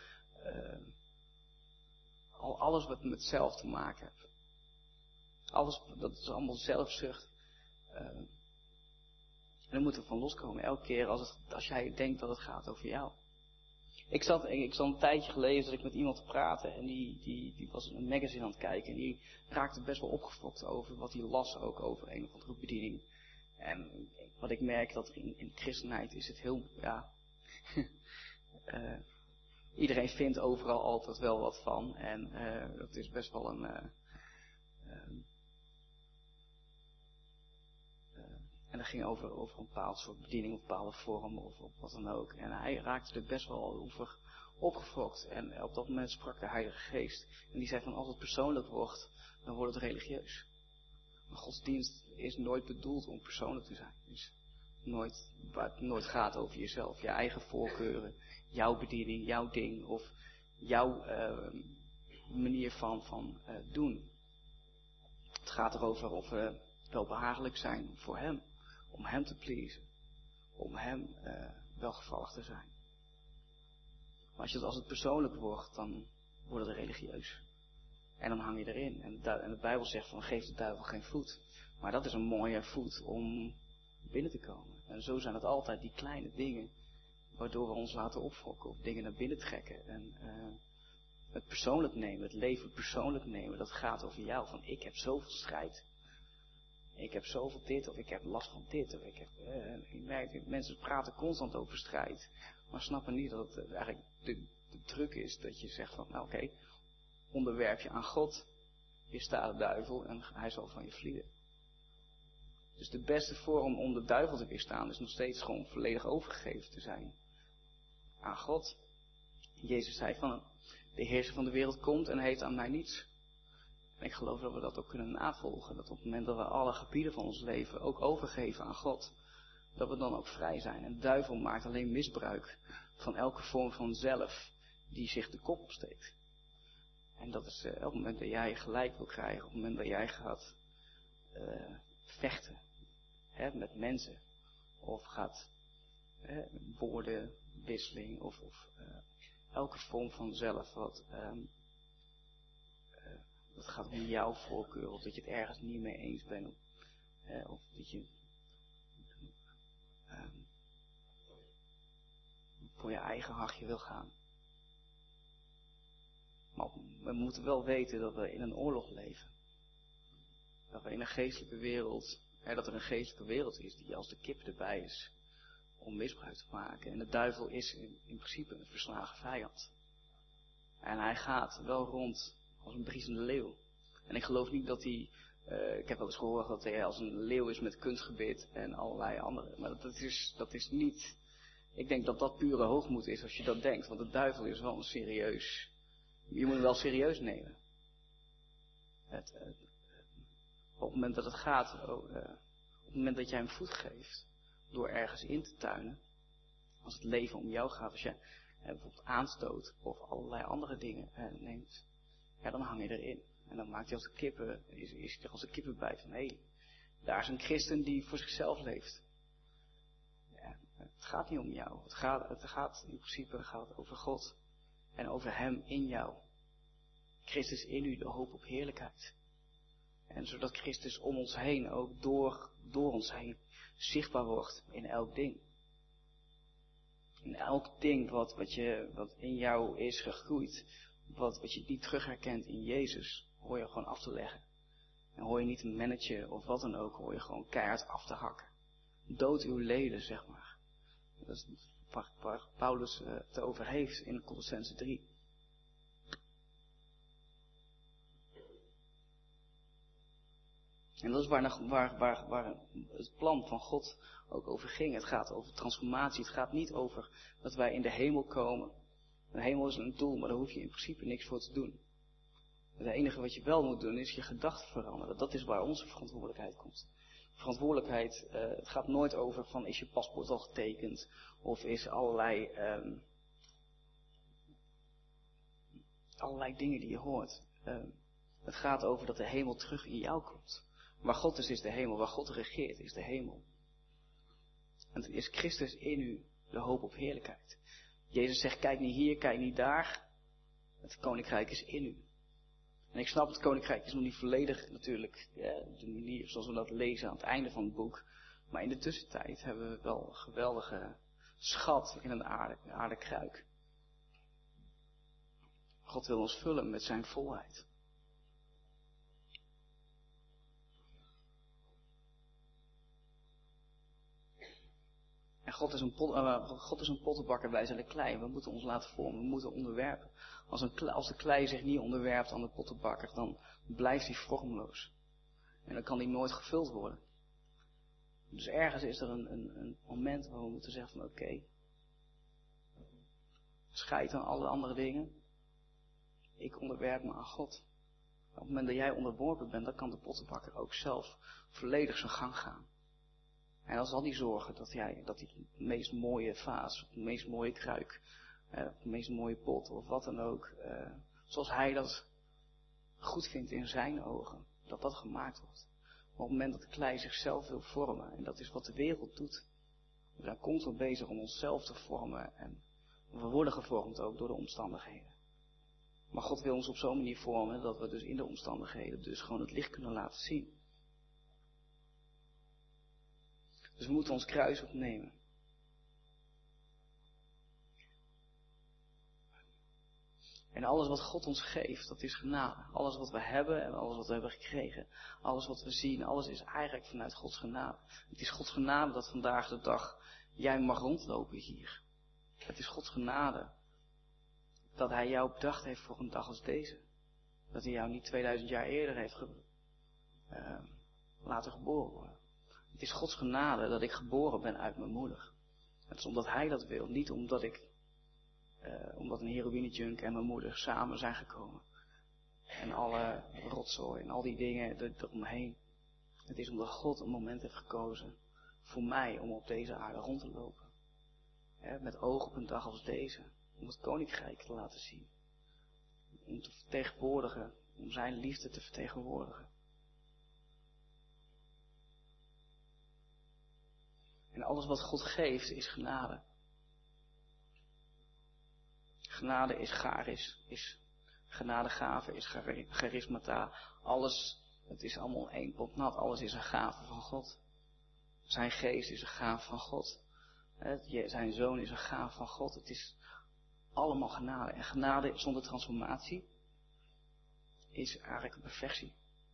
alles wat met zelf te maken heeft. Alles, dat is allemaal zelfzucht. En daar moeten we van loskomen. Elke keer als jij denkt dat het gaat over jou. Ik zat een tijdje geleden dat ik met iemand te praten. En die was een magazine aan het kijken. En die raakte best wel opgefokt over wat hij las ook over een of andere bediening. En wat ik merk dat er in de christenheid is het heel, iedereen vindt overal altijd wel wat van. En dat is best wel en dat ging over een bepaald soort bediening, of bepaalde vorm, of wat dan ook. En hij raakte er best wel over opgefokt. En op dat moment sprak de Heilige Geest. En die zei van, als het persoonlijk wordt, dan wordt het religieus. Maar godsdienst is nooit bedoeld om persoonlijk te zijn. Dus waar het nooit gaat over jezelf, je eigen voorkeuren, jouw bediening, jouw ding, of jouw manier van doen. Het gaat erover of we wel behagelijk zijn voor hem. Om hem te pleasen. Om hem welgevallig te zijn. Maar als het persoonlijk wordt, dan wordt het religieus. En dan hang je erin. En de Bijbel zegt van, geef de duivel geen voet. Maar dat is een mooie voet om binnen te komen. En zo zijn het altijd die kleine dingen, waardoor we ons laten opfokken. Of dingen naar binnen trekken. En het persoonlijk nemen, het leven persoonlijk nemen, dat gaat over jou. Van, ik heb zoveel strijd. Ik heb zoveel dit, of ik heb last van dit, of ik heb, je merkt, mensen praten constant over strijd, maar snappen niet dat het eigenlijk de truc is dat je zegt van, nou oké, onderwerp je aan God, hier staat de duivel en hij zal van je vlieden. Dus de beste vorm om de duivel te weerstaan is nog steeds gewoon volledig overgegeven te zijn aan God. Jezus zei van, de heerser van de wereld komt en heeft aan mij niets. En ik geloof dat we dat ook kunnen navolgen. Dat op het moment dat we alle gebieden van ons leven ook overgeven aan God, dat we dan ook vrij zijn. En de duivel maakt alleen misbruik van elke vorm van zelf die zich de kop opsteekt. En dat is op het moment dat jij gelijk wil krijgen, op het moment dat jij gaat vechten met mensen. Of gaat woordenwisseling of elke vorm van zelf wat... Dat gaat om jouw voorkeur, of dat je het ergens niet mee eens bent. Of dat je voor je eigen hachje wil gaan. Maar we moeten wel weten dat we in een oorlog leven. Dat we in een geestelijke wereld, dat er een geestelijke wereld is die als de kip erbij is om misbruik te maken. En de duivel is in principe een verslagen vijand. En hij gaat wel rond als een briesende leeuw. En ik geloof niet dat hij, ik heb wel eens gehoord dat hij als een leeuw is met kunstgebit en allerlei andere. Maar dat is niet, ik denk dat dat pure hoogmoed is als je dat denkt. Want de duivel is wel een serieus, je moet hem wel serieus nemen. Op het moment dat het gaat, op het moment dat jij hem voet geeft, door ergens in te tuinen, als het leven om jou gaat, als je bijvoorbeeld aanstoot of allerlei andere dingen neemt. ja, dan hang je erin. En dan maakt hij als is hij er als een kippen bij van, hé, daar is een christen die voor zichzelf leeft. Ja, het gaat niet om jou. Het gaat in principe over God. En over hem in jou. Christus in u, de hoop op heerlijkheid. En zodat Christus om ons heen, ook door ons heen, zichtbaar wordt in elk ding. In elk ding wat in jou is gegroeid, wat je niet terug herkent in Jezus, hoor je gewoon af te leggen. En hoor je niet een manager of wat dan ook, hoor je gewoon keihard af te hakken. Dood uw leden, zeg maar. Dat is waar Paulus het over heeft in Colossenzen 3. En dat is waar het plan van God ook over ging. Het gaat over transformatie. Het gaat niet over dat wij in de hemel komen. De hemel is een doel, maar daar hoef je in principe niks voor te doen. Het enige wat je wel moet doen is je gedachten veranderen. Dat is waar onze verantwoordelijkheid komt. Verantwoordelijkheid, het gaat nooit over van is je paspoort al getekend of is allerlei dingen die je hoort. Het gaat over dat de hemel terug in jou komt. Waar God is de hemel. Waar God regeert, is de hemel. En het is Christus in u, de hoop op heerlijkheid. Jezus zegt, kijk niet hier, kijk niet daar. Het koninkrijk is in u. En ik snap, het koninkrijk is nog niet volledig natuurlijk, de manier zoals we dat lezen aan het einde van het boek. Maar in de tussentijd hebben we wel een geweldige schat in een aardekruik. God wil ons vullen met zijn volheid. En God is een pottenbakker, wij zijn de klei. We moeten ons laten vormen, we moeten onderwerpen. Als de klei zich niet onderwerpt aan de pottenbakker, dan blijft hij vormloos. En dan kan die nooit gevuld worden. Dus ergens is er een moment waar we moeten zeggen van oké, scheid aan alle andere dingen. Ik onderwerp me aan God. Op het moment dat jij onderworpen bent, dan kan de pottenbakker ook zelf volledig zijn gang gaan. En dan zal hij zorgen dat die meest mooie vaas, de meest mooie kruik, de meest mooie pot of wat dan ook, zoals hij dat goed vindt in zijn ogen, dat gemaakt wordt. Maar op het moment dat de klei zichzelf wil vormen, en dat is wat de wereld doet, we zijn constant bezig om onszelf te vormen en we worden gevormd ook door de omstandigheden. Maar God wil ons op zo'n manier vormen dat we dus in de omstandigheden dus gewoon het licht kunnen laten zien. Dus we moeten ons kruis opnemen. En alles wat God ons geeft, dat is genade. Alles wat we hebben en alles wat we hebben gekregen. Alles wat we zien, alles is eigenlijk vanuit Gods genade. Het is Gods genade dat vandaag de dag jij mag rondlopen hier. Het is Gods genade dat Hij jou bedacht heeft voor een dag als deze. Dat Hij jou niet 2000 jaar eerder heeft laten geboren worden. Het is Gods genade dat ik geboren ben uit mijn moeder. Het is omdat Hij dat wil, niet omdat omdat een heroïnejunk en mijn moeder samen zijn gekomen. En alle rotzooi en al die dingen eromheen. Het is omdat God een moment heeft gekozen voor mij om op deze aarde rond te lopen. Met oog op een dag als deze. Om het koninkrijk te laten zien. Om te vertegenwoordigen, om zijn liefde te vertegenwoordigen. En alles wat God geeft is genade. Genade is charis, is genadegave, is charismata. Alles, het is allemaal één pot nat. Alles is een gave van God. Zijn geest is een gave van God. Zijn zoon is een gave van God. Het is allemaal genade. En genade zonder transformatie is eigenlijk een perfectie.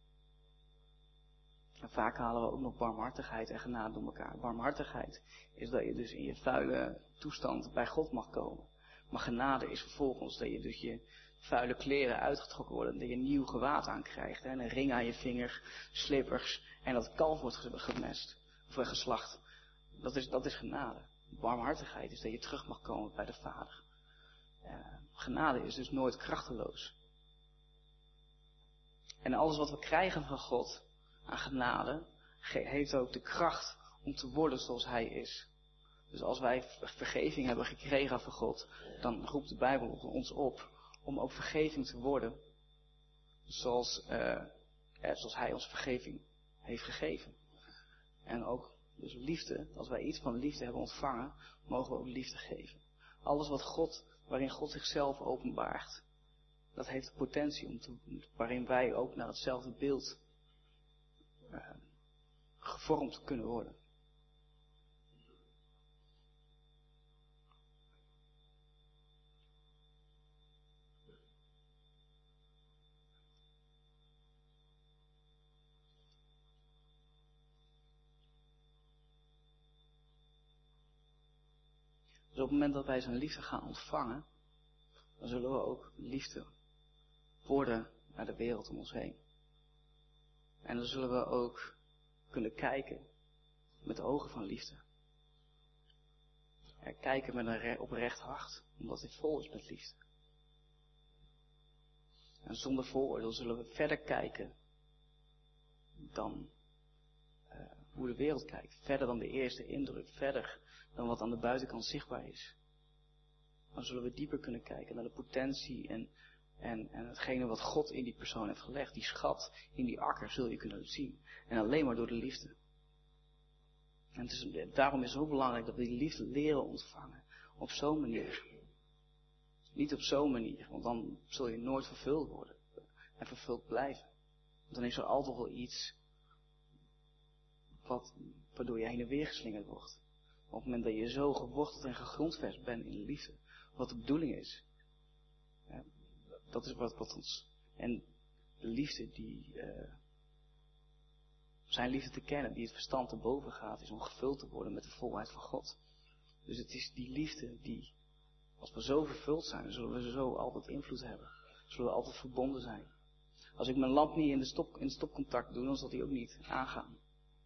En vaak halen we ook nog barmhartigheid en genade door elkaar. Barmhartigheid is dat je dus in je vuile toestand bij God mag komen. Maar genade is vervolgens dat je dus je vuile kleren uitgetrokken worden. Dat je een nieuw gewaad aankrijgt. En een ring aan je vinger, slippers. En dat kalf wordt gemest. Of geslacht. Dat is genade. Barmhartigheid is dat je terug mag komen bij de Vader. Genade is dus nooit krachteloos. En alles wat we krijgen van God aan genade, heeft ook de kracht om te worden zoals Hij is. Dus als wij vergeving hebben gekregen van God, dan roept de Bijbel ons op om ook vergeving te worden Zoals hij ons vergeving heeft gegeven. En ook dus liefde, als wij iets van liefde hebben ontvangen, mogen we ook liefde geven. Alles waarin God zichzelf openbaart, dat heeft de potentie waarin wij ook naar hetzelfde beeld gevormd kunnen worden. Dus op het moment dat wij zijn liefde gaan ontvangen, dan zullen we ook liefde worden naar de wereld om ons heen. En dan zullen we ook kunnen kijken met de ogen van liefde. Kijken met een oprecht hart, omdat dit vol is met liefde. En zonder vooroordeel zullen we verder kijken dan hoe de wereld kijkt. Verder dan de eerste indruk, verder dan wat aan de buitenkant zichtbaar is. Dan zullen we dieper kunnen kijken naar de potentie en hetgene wat God in die persoon heeft gelegd. Die schat in die akker zul je kunnen zien. En alleen maar door de liefde. En daarom is het zo belangrijk dat we die liefde leren ontvangen. Op zo'n manier. Niet op zo'n manier, want dan zul je nooit vervuld worden. En vervuld blijven. Want dan is er altijd wel iets waardoor je heen en weer geslingerd wordt. Op het moment dat je zo geworteld en gegrondvest bent in de liefde. Wat de bedoeling is. Ja, dat is wat ons. En de liefde zijn liefde te kennen, die het verstand te boven gaat, is om gevuld te worden met de volheid van God. Dus het is die liefde die, als we zo vervuld zijn, zullen we zo altijd invloed hebben. Zullen we altijd verbonden zijn. Als ik mijn lamp niet in het stopcontact doe, dan zal die ook niet aangaan.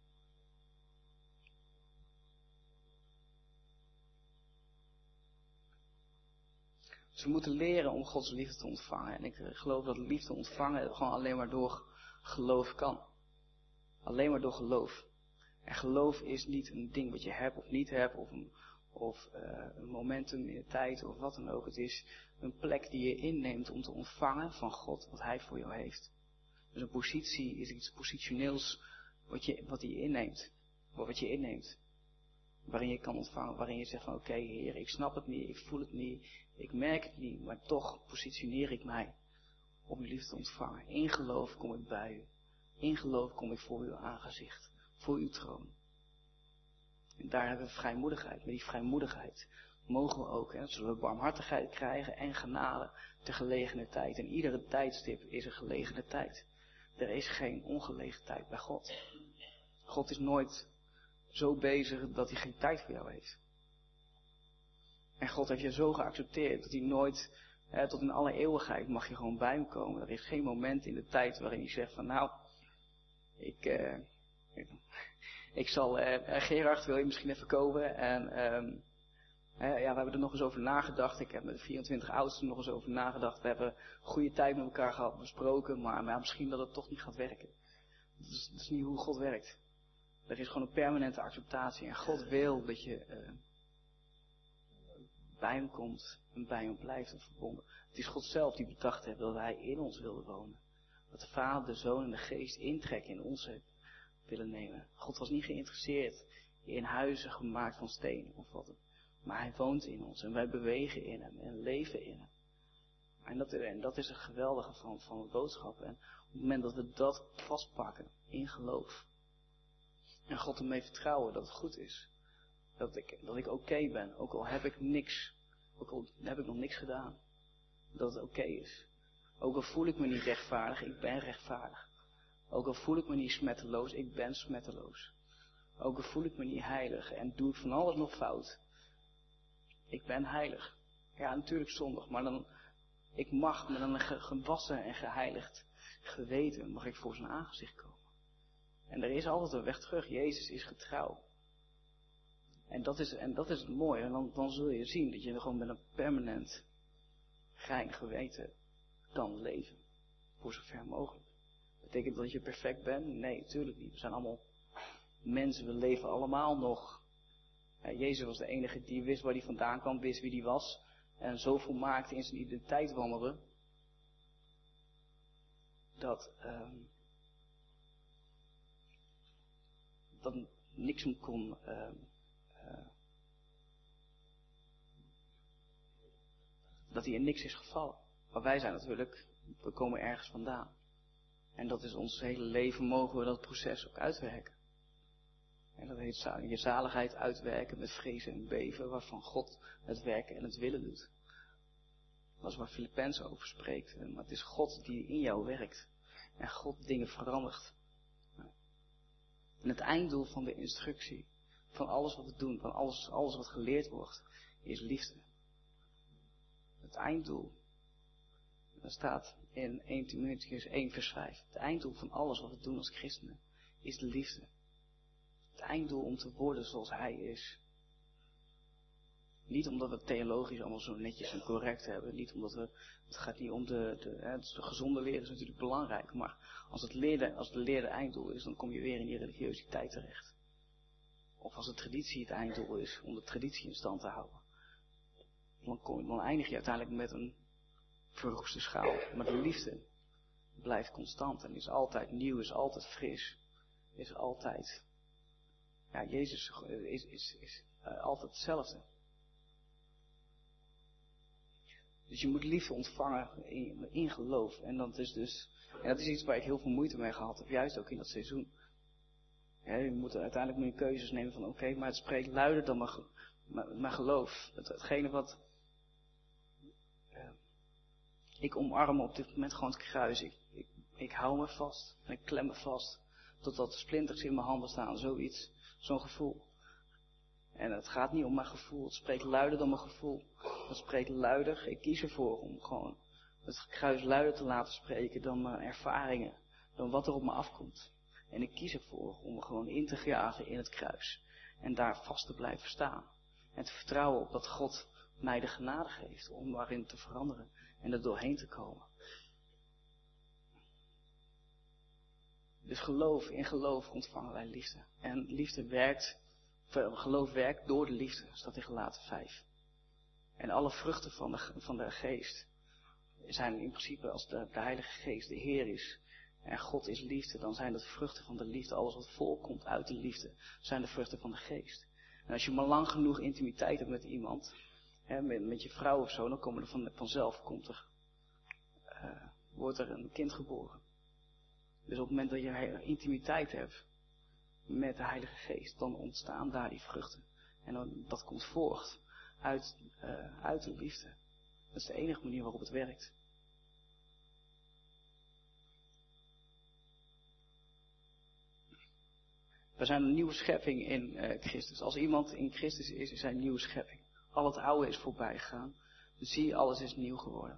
Dus we moeten leren om Gods liefde te ontvangen. En ik geloof dat liefde ontvangen gewoon alleen maar door geloof kan. Alleen maar door geloof. En geloof is niet een ding wat je hebt of niet hebt, of een momentum in de tijd, of wat dan ook. Het is een plek die je inneemt om te ontvangen van God wat Hij voor jou heeft. Dus een positie is iets positioneels wat je inneemt. Wat je inneemt. Waarin je kan ontvangen, waarin je zegt van oké, Heer, ik snap het niet, ik voel het niet, ik merk het niet, maar toch positioneer ik mij om uw liefde te ontvangen. In geloof kom ik bij u. In geloof kom ik voor uw aangezicht, voor uw troon. En daar hebben we vrijmoedigheid. Met die vrijmoedigheid mogen we ook, zullen we barmhartigheid krijgen en genade te gelegene tijd. En iedere tijdstip is een gelegene tijd. Er is geen ongelegen tijd bij God. God is nooit zo bezig dat hij geen tijd voor jou heeft. En God heeft je zo geaccepteerd dat hij nooit, tot in alle eeuwigheid mag je gewoon bij hem komen. Er is geen moment in de tijd waarin hij zegt van nou, ik zal, Gerard, wil je misschien even komen? En we hebben er nog eens over nagedacht. Ik heb met de 24 oudsten nog eens over nagedacht. We hebben een goede tijd met elkaar gehad, besproken, maar misschien dat het toch niet gaat werken. Dat is niet hoe God werkt. Er is gewoon een permanente acceptatie. En God wil dat je bij hem komt en bij hem blijft en verbonden. Het is God zelf die bedacht heeft dat hij in ons wilde wonen. Dat de Vader, de Zoon en de Geest intrek in ons heeft willen nemen. God was niet geïnteresseerd in huizen gemaakt van steen of wat. Maar hij woont in ons en wij bewegen in hem en leven in hem. En dat is het geweldige van de boodschap. En op het moment dat we dat vastpakken in geloof. En God ermee vertrouwen dat het goed is. Dat ik oké ben. Ook al heb ik niks. Ook al heb ik nog niks gedaan. Dat het oké is. Ook al voel ik me niet rechtvaardig. Ik ben rechtvaardig. Ook al voel ik me niet smetteloos. Ik ben smetteloos. Ook al voel ik me niet heilig. En doe ik van alles nog fout. Ik ben heilig. Ja, natuurlijk zondig. Maar dan, ik mag met een gewassen en geheiligd geweten. Mag ik voor zijn aangezicht komen. En er is altijd een weg terug. Jezus is getrouw. En dat is het mooie. En dan zul je zien dat je gewoon met een permanent rein geweten kan leven. Voor zover mogelijk. Betekent dat je perfect bent? Nee, natuurlijk niet. We zijn allemaal mensen. We leven allemaal nog. Jezus was de enige die wist waar hij vandaan kwam. Wist wie hij was. En zo volmaakt in zijn identiteit wandelen. dat niks hem kon dat hij in niks is gevallen. Maar wij zijn natuurlijk, we komen ergens vandaan. En dat is ons hele leven, mogen we dat proces ook uitwerken. En dat heet je zaligheid uitwerken met vrezen en beven, waarvan God het werken en het willen doet. Dat is waar Filippenzen over spreekt. Maar het is God die in jou werkt. En God dingen verandert. En het einddoel van de instructie, van alles wat we doen, van alles wat geleerd wordt, is liefde. Het einddoel, dat staat in 1 Timotheüs 1 vers 5. Het einddoel van alles wat we doen als christenen is de liefde. Het einddoel om te worden zoals Hij is. Niet omdat we het theologisch allemaal zo netjes en correct hebben. Niet omdat we, het gaat niet om de gezonde leer is natuurlijk belangrijk. Maar als het leerde einddoel is, dan kom je weer in die religiositeit terecht. Of als de traditie het einddoel is, om de traditie in stand te houden. Dan eindig je uiteindelijk met een verroeste schaal. Maar de liefde blijft constant en is altijd nieuw, is altijd fris. Is altijd, ja, Jezus is altijd hetzelfde. Dus je moet liefde ontvangen in geloof. En dat is iets waar ik heel veel moeite mee gehad heb, juist ook in dat seizoen. Ja, uiteindelijk moet je keuzes nemen van oké, maar het spreekt luider dan mijn geloof. Hetgene wat ik omarm op dit moment gewoon het kruis. Ik hou me vast en ik klem me vast totdat de splinters in mijn handen staan. Zo'n gevoel. En het gaat niet om mijn gevoel. Het spreekt luider dan mijn gevoel. Het spreekt luider. Ik kies ervoor om gewoon het kruis luider te laten spreken dan mijn ervaringen. Dan wat er op me afkomt. En ik kies ervoor om me gewoon in te graven in het kruis. En daar vast te blijven staan. En te vertrouwen op dat God mij de genade geeft om daarin te veranderen. En er doorheen te komen. Dus in geloof ontvangen wij liefde. En geloof werkt door de liefde, staat in Galaten 5. En alle vruchten van de geest zijn in principe als de Heilige Geest de Heer is. En God is liefde, dan zijn dat vruchten van de liefde. Alles wat voorkomt uit de liefde, zijn de vruchten van de geest. En als je maar lang genoeg intimiteit hebt met iemand, met je vrouw of zo, dan komen er vanzelf wordt er een kind geboren. Dus op het moment dat je intimiteit hebt met de Heilige Geest, dan ontstaan daar die vruchten. En dat komt voort uit de liefde. Dat is de enige manier waarop het werkt. We zijn een nieuwe schepping in Christus. Als iemand in Christus is hij een nieuwe schepping. Al het oude is voorbij gegaan. Dus zie je, alles is nieuw geworden.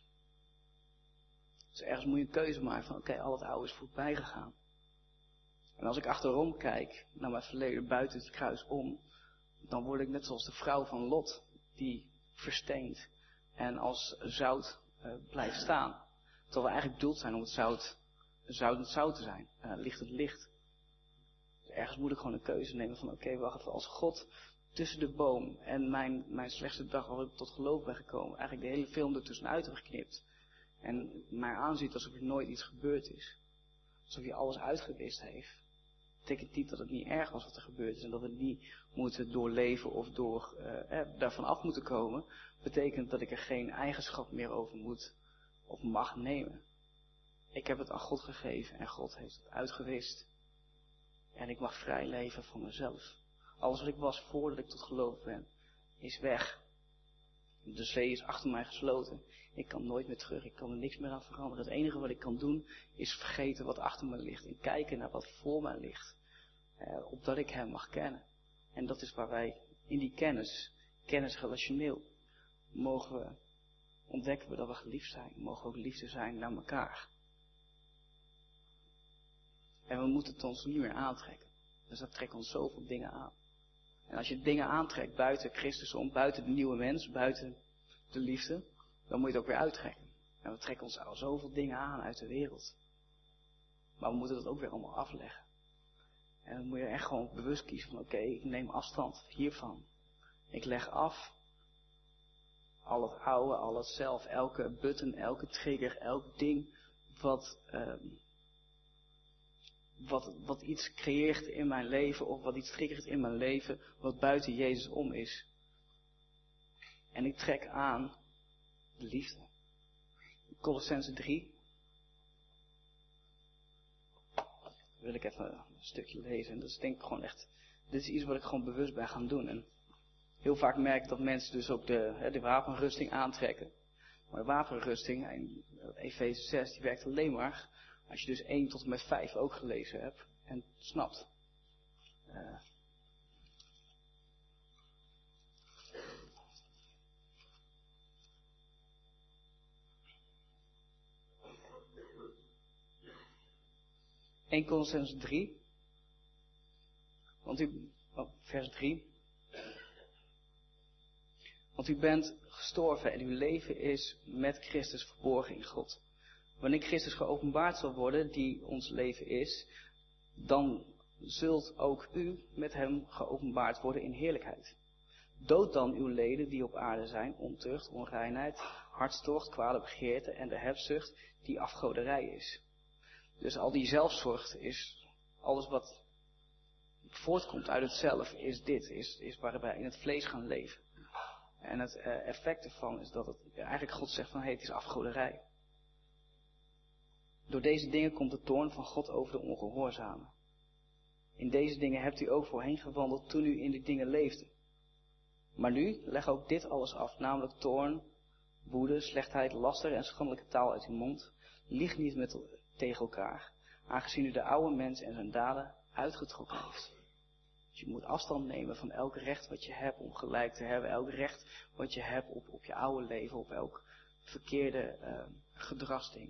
Dus ergens moet je een keuze maken van oké, al het oude is voorbij gegaan. En als ik achterom kijk naar mijn verleden buiten het kruis om, dan word ik net zoals de vrouw van Lot, die versteent en als zout blijft staan. Terwijl we eigenlijk bedoeld zijn om het zout te zijn, licht het licht. Dus ergens moet ik gewoon een keuze nemen van oké, wacht even, als God tussen de boom en mijn slechtste dag waarop ik tot geloof ben gekomen, eigenlijk de hele film ertussenuit heb geknipt. En mij aanziet alsof er nooit iets gebeurd is. Alsof hij alles uitgewist heeft. Betekent niet dat het niet erg was wat er gebeurd is. En dat we het niet moeten doorleven of daarvan af moeten komen. Betekent dat ik er geen eigenschap meer over moet of mag nemen. Ik heb het aan God gegeven en God heeft het uitgewist. En ik mag vrij leven van mezelf. Alles wat ik was voordat ik tot geloof ben, is weg. De zee is achter mij gesloten. Ik kan nooit meer terug. Ik kan er niks meer aan veranderen. Het enige wat ik kan doen is vergeten wat achter me ligt. En kijken naar wat voor mij ligt. Opdat ik hem mag kennen. En dat is waar wij in die kennis relationeel, ontdekken we dat we geliefd zijn. Mogen we ook liefde zijn naar elkaar. En we moeten het ons niet meer aantrekken. Dus dat trekt ons zoveel dingen aan. En als je dingen aantrekt buiten Christus om, buiten de nieuwe mens, buiten de liefde, dan moet je het ook weer uittrekken. En we trekken ons al zoveel dingen aan uit de wereld. Maar we moeten dat ook weer allemaal afleggen. En dan moet je echt gewoon bewust kiezen van oké, ik neem afstand hiervan. Ik leg af al het oude, al het zelf, elke button, elke trigger, elk ding wat iets creëert in mijn leven of wat iets triggert in mijn leven wat buiten Jezus om is. En ik trek aan de liefde. Colossenzen 3. Wil ik even een stukje lezen. En dat is denk ik gewoon echt, dit is iets wat ik gewoon bewust ben gaan doen. En heel vaak merk ik dat mensen dus ook de wapenrusting aantrekken. Maar de wapenrusting, in Efeze 6, die werkt alleen maar als je dus 1 tot en met 5 ook gelezen hebt en snapt. (1 Colossenzen 3). Vers 3. Want u bent gestorven en uw leven is met Christus verborgen in God. Wanneer Christus geopenbaard zal worden, die ons leven is, dan zult ook u met hem geopenbaard worden in heerlijkheid. Dood dan uw leden die op aarde zijn, ontucht, onreinheid, hartstocht, kwade begeerte en de hebzucht die afgoderij is. Dus al die zelfzorg is alles wat voortkomt uit het zelf, is dit, is waar wij in het vlees gaan leven. En het effect ervan is dat het eigenlijk God zegt van het is afgoderij. Door deze dingen komt de toorn van God over de ongehoorzamen. In deze dingen hebt u ook voorheen gewandeld toen u in die dingen leefde. Maar nu leg ook dit alles af, namelijk toorn, woede, slechtheid, laster en schandelijke taal uit uw mond. Lieg niet tegen elkaar, aangezien u de oude mens en zijn daden uitgetrokken heeft. Dus je moet afstand nemen van elk recht wat je hebt om gelijk te hebben. Elk recht wat je hebt op je oude leven, op elk verkeerde gedragsding.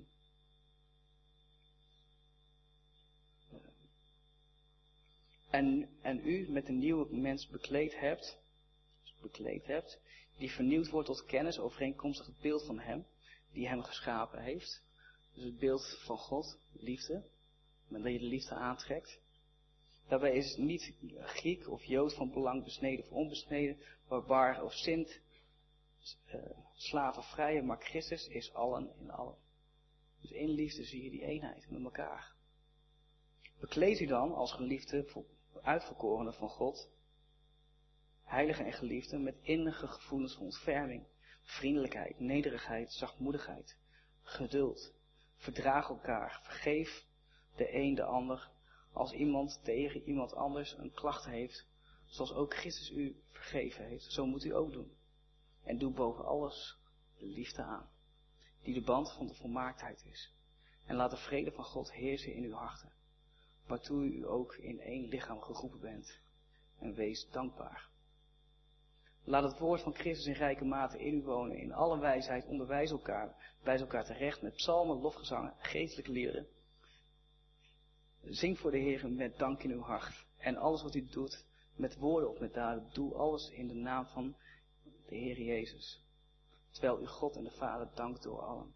En u met een nieuwe mens bekleed hebt, die vernieuwd wordt tot kennis overeenkomstig het beeld van hem, die hem geschapen heeft. Dus het beeld van God, liefde, met dat je de liefde aantrekt. Daarbij is niet Griek of Jood van belang, besneden of onbesneden, barbaar of Sint, slaven vrije, maar Christus is allen in allen. Dus in liefde zie je die eenheid met elkaar. Bekleed u dan als geliefde, uitverkorenen van God, heilige en geliefde, met innige gevoelens van ontferming, vriendelijkheid, nederigheid, zachtmoedigheid, geduld. Verdraag elkaar, vergeef de een de ander, als iemand tegen iemand anders een klacht heeft, zoals ook Christus u vergeven heeft, zo moet u ook doen. En doe boven alles de liefde aan, die de band van de volmaaktheid is. En laat de vrede van God heersen in uw harten, waartoe u ook in één lichaam geroepen bent. En wees dankbaar. Laat het woord van Christus in rijke mate in u wonen. In alle wijsheid onderwijs elkaar. Wijs elkaar terecht met psalmen, lofgezangen, geestelijke liederen. Zing voor de Heer met dank in uw hart. En alles wat u doet, met woorden of met daden, doe alles in de naam van de Heer Jezus. Terwijl u God en de Vader dankt door allen.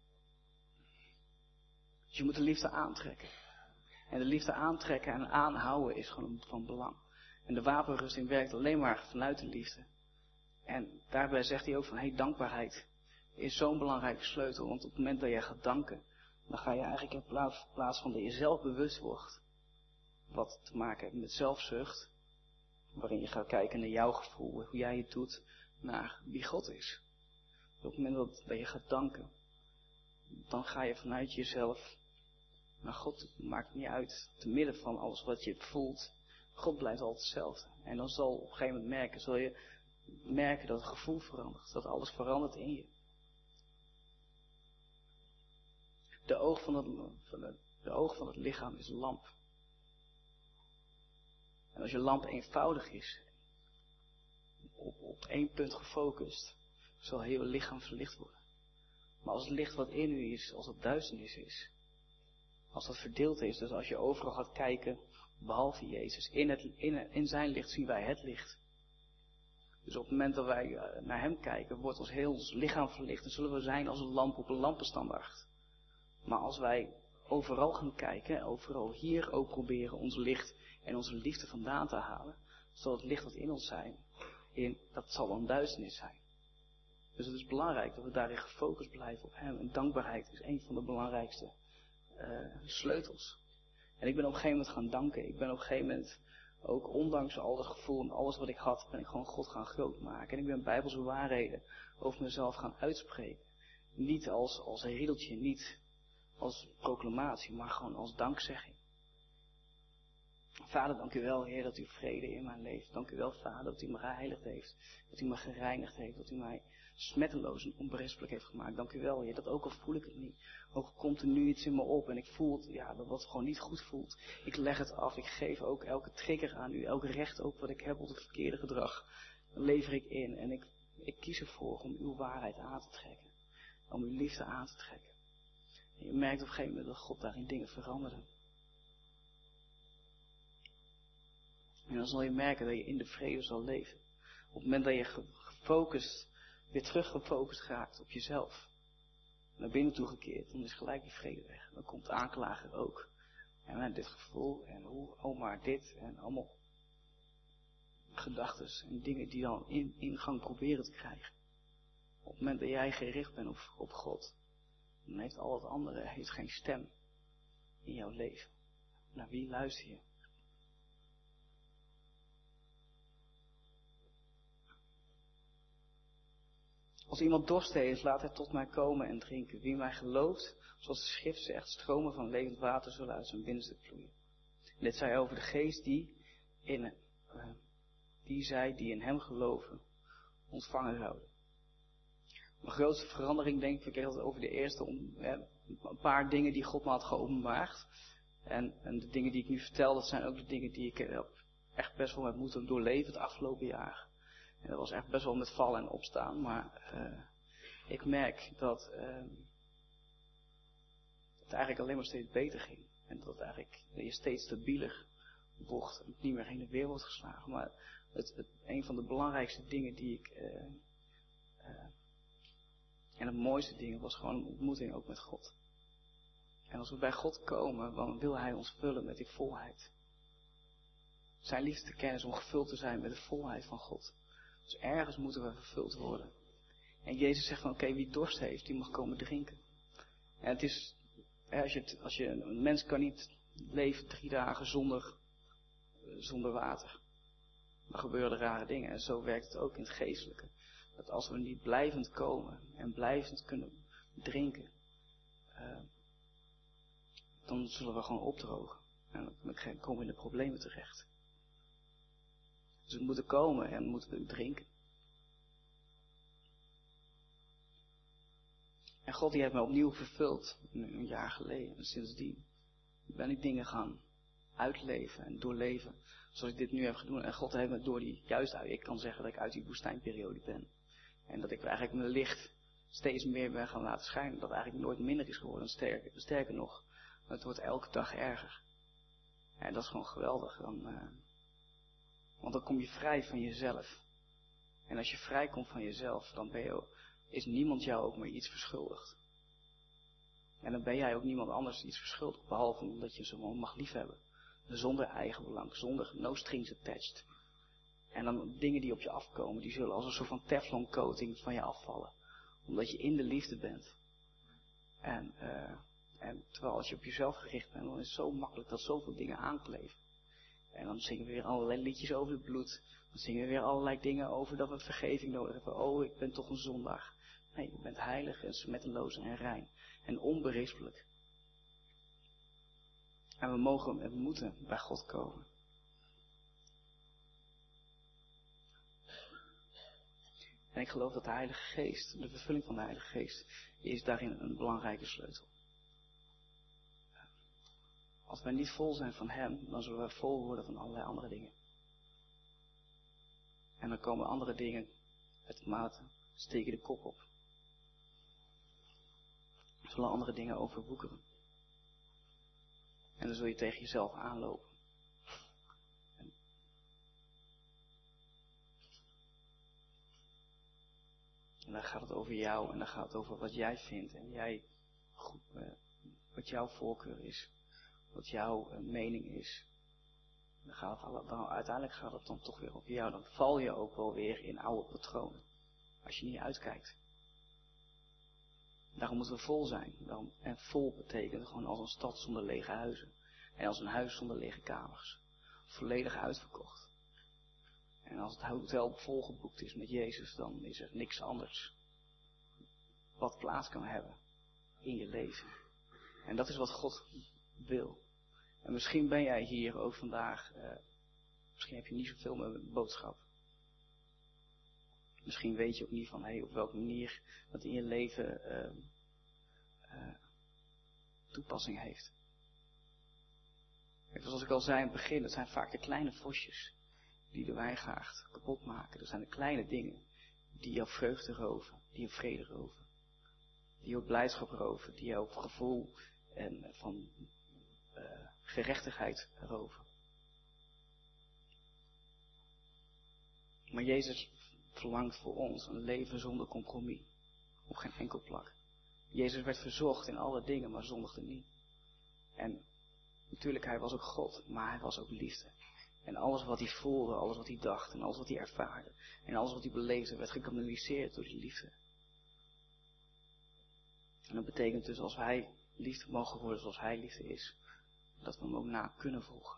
Dus je moet de liefde aantrekken. En de liefde aantrekken en aanhouden is gewoon van belang. En de wapenrusting werkt alleen maar vanuit de liefde. En daarbij zegt hij ook van, dankbaarheid is zo'n belangrijke sleutel. Want op het moment dat je gaat danken, dan ga je eigenlijk in plaats van dat je zelf bewust wordt, wat te maken heeft met zelfzucht, waarin je gaat kijken naar jouw gevoel, hoe jij het doet, naar wie God is. Dus op het moment dat je gaat danken, dan ga je vanuit jezelf naar God, maakt niet uit, te midden van alles wat je voelt. God blijft altijd hetzelfde. En dan zul je op een gegeven moment merken dat het gevoel verandert. Dat alles verandert in je. De oog van het lichaam is een lamp. En als je lamp eenvoudig is, op één punt gefocust, zal heel je lichaam verlicht worden. Maar als het licht wat in u is, als het duisternis is, als dat verdeeld is, dus als je overal gaat kijken, behalve Jezus, in zijn licht zien wij het licht. Dus op het moment dat wij naar hem kijken, wordt ons heel ons lichaam verlicht. Dan zullen we zijn als een lamp op een lampenstandaard. Maar als wij overal gaan kijken, overal hier ook proberen ons licht en onze liefde vandaan te halen, zal het licht wat in ons zijn, dat zal dan duisternis zijn. Dus het is belangrijk dat we daarin gefocust blijven op hem. En dankbaarheid is een van de belangrijkste sleutels. En ik ben op een gegeven moment gaan danken. Ik ben op een gegeven moment, ook ondanks al het gevoel en alles wat ik had, ben ik gewoon God gaan groot maken. En ik ben bijbelse waarheden over mezelf gaan uitspreken. Niet als een riddeltje, niet als proclamatie, maar gewoon als dankzegging. Vader, dank u wel, Heer, dat u vrede in mij leeft. Dank u wel, Vader, dat u me geheiligd heeft. Dat u me gereinigd heeft. Dat u mij smetteloos en onberispelijk heeft gemaakt. Dank u wel, Heer, dat ook al voel ik het niet. Ook al komt er nu iets in me op en ik voel het, ja, dat wat gewoon niet goed voelt. Ik leg het af. Ik geef ook elke trigger aan u. Elk recht ook wat ik heb op het verkeerde gedrag. Dan lever ik in. En ik kies ervoor om uw waarheid aan te trekken. Om uw liefde aan te trekken. En je merkt op een gegeven moment dat God daarin dingen veranderde. En dan zal je merken dat je in de vrede zal leven. Op het moment dat je weer terug gefocust raakt op jezelf. Naar binnen toe gekeerd, dan is gelijk die vrede weg. Dan komt de aanklager ook. En met dit gevoel en hoe, maar dit en allemaal gedachtes en dingen die dan in gang proberen te krijgen. Op het moment dat jij gericht bent op God, dan heeft al het andere geen stem in jouw leven. Naar wie luister je? Als iemand dorst heeft, laat hij tot mij komen en drinken. Wie mij gelooft, zoals de schrift zegt, stromen van levend water zullen uit zijn binnenste vloeien. En dit zei over de geest die in hem geloven, ontvangen zouden. Mijn grootste verandering denk ik altijd over de eerste, een paar dingen die God me had geopenbaard. En de dingen die ik nu vertel, dat zijn ook de dingen die ik echt best wel heb moeten doorleven het afgelopen jaar. En dat was echt best wel met vallen en opstaan, maar ik merk dat het eigenlijk alleen maar steeds beter ging. En dat je steeds stabieler wordt en niet meer in de weer wordt geslagen. Maar een van de belangrijkste dingen die ik en het mooiste ding was gewoon een ontmoeting ook met God. En als we bij God komen, dan wil Hij ons vullen met die volheid. Zijn liefde kennis om gevuld te zijn met de volheid van God. Dus ergens moeten we vervuld worden. En Jezus zegt van oké, wie dorst heeft, die mag komen drinken. En het is, een mens kan niet leven 3 dagen zonder water. Dan gebeuren er rare dingen. En zo werkt het ook in het geestelijke. Dat als we niet blijvend komen en blijvend kunnen drinken, dan zullen we gewoon opdrogen. En dan komen we in de problemen terecht. Dus we moeten komen en moeten we drinken. En God die heeft mij opnieuw vervuld, een jaar geleden. En sindsdien ben ik dingen gaan uitleven en doorleven, zoals ik dit nu heb gedaan. En God heeft me ik kan zeggen dat ik uit die woestijnperiode ben. En dat ik eigenlijk mijn licht steeds meer ben gaan laten schijnen. Dat eigenlijk nooit minder is geworden. Sterker nog, het wordt elke dag erger. En dat is gewoon geweldig. Want dan kom je vrij van jezelf. En als je vrij komt van jezelf, dan is niemand jou ook meer iets verschuldigd. En dan ben jij ook niemand anders iets verschuldigd, behalve omdat je ze gewoon mag liefhebben. Zonder eigen belang, zonder no strings attached. En dan dingen die op je afkomen, die zullen als een soort van teflon coating van je afvallen. Omdat je in de liefde bent. En terwijl als je op jezelf gericht bent, dan is het zo makkelijk dat zoveel dingen aankleven. En dan zingen we weer allerlei liedjes over het bloed. Dan zingen we weer allerlei dingen over dat we vergeving nodig hebben. Oh, ik ben toch een zondaar. Nee, je bent heilig en smetteloos en rein. En onberispelijk. En we mogen en moeten bij God komen. En ik geloof dat de Heilige Geest, de vervulling van de Heilige Geest, is daarin een belangrijke sleutel. Als wij niet vol zijn van Hem, dan zullen we vol worden van allerlei andere dingen. En dan komen andere dingen uit de maten, steken de kop op. Dan zullen andere dingen overwoekeren. En dan zul je tegen jezelf aanlopen. En dan gaat het over jou en dan gaat het over wat jij vindt en wat jouw voorkeur is. Wat jouw mening is. Uiteindelijk gaat het dan toch weer over jou. Dan val je ook wel weer in oude patronen. Als je niet uitkijkt. Daarom moeten we vol zijn. En vol betekent gewoon als een stad zonder lege huizen. En als een huis zonder lege kamers. Volledig uitverkocht. En als het hotel volgeboekt is met Jezus, dan is er niks anders wat plaats kan hebben in je leven. En dat is wat God wil. En misschien ben jij hier ook vandaag, misschien heb je niet zoveel met een boodschap. Misschien weet je ook niet van, op welke manier dat in je leven toepassing heeft. Kijk, zoals ik al zei in het begin, het zijn vaak de kleine vosjes die de wijngaard kapot maken. Dat zijn de kleine dingen die jouw vreugde roven, die jouw vrede roven. Die jouw blijdschap roven, die jouw gevoel en van gerechtigheid roven. Maar Jezus verlangt voor ons een leven zonder compromis. Op geen enkel plak. Jezus werd verzocht in alle dingen, maar zondigde niet. En natuurlijk, hij was ook God, maar hij was ook liefde. En alles wat hij voelde, alles wat hij dacht en alles wat hij ervaarde en alles wat hij beleefde, werd gekanaliseerd door die liefde. En dat betekent dus als wij liefde mogen worden zoals hij liefde is, dat we hem ook na kunnen volgen.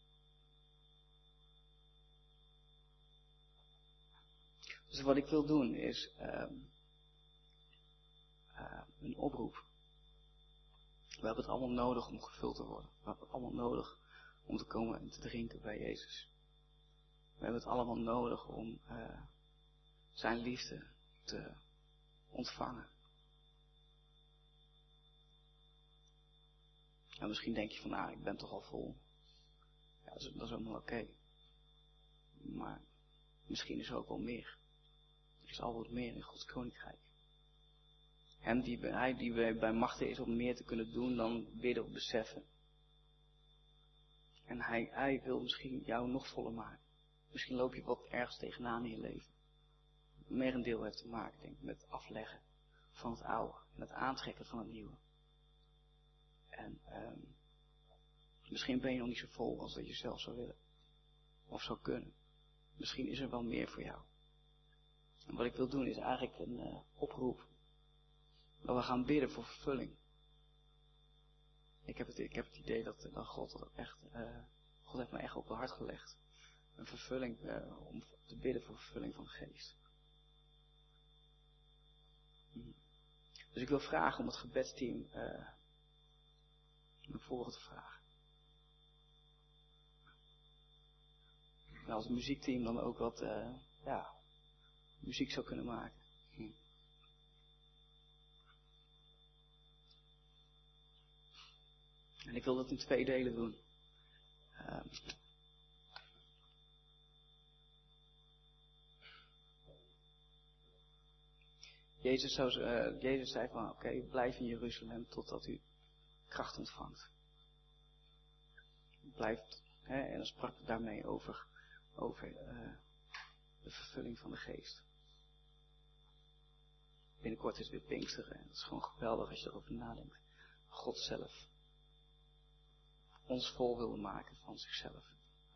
Dus wat ik wil doen is een oproep. We hebben het allemaal nodig om gevuld te worden. We hebben het allemaal nodig om te komen en te drinken bij Jezus. We hebben het allemaal nodig om zijn liefde te ontvangen. En misschien denk je van, ik ben toch al vol. Ja, dat is allemaal oké. Maar misschien is er ook wel meer. Er is al wat meer in Gods koninkrijk. Hij die bij machten is om meer te kunnen doen dan bidden of beseffen. En hij wil misschien jou nog voller maken. Misschien loop je wat ergens tegenaan in je leven. Het merendeel heeft te maken, denk ik, met afleggen van het oude en het aantrekken van het nieuwe. En misschien ben je nog niet zo vol als dat je zelf zou willen. Of zou kunnen. Misschien is er wel meer voor jou. En wat ik wil doen is eigenlijk een oproep. Dat we gaan bidden voor vervulling. Ik heb het idee dat God dat echt, God heeft me echt op het hart gelegd. Een vervulling, om te bidden voor vervulling van de geest. Dus ik wil vragen om het gebedsteam naar voren te vragen. En als het muziekteam dan ook wat muziek zou kunnen maken. En ik wil dat in 2 delen doen. Jezus zei van, oké, blijf in Jeruzalem totdat u kracht ontvangt. Blijf, en dan sprak ik daarmee over de vervulling van de geest. Binnenkort is het weer Pinksteren. En dat is gewoon geweldig als je erover nadenkt. God zelf ons vol wil maken van zichzelf.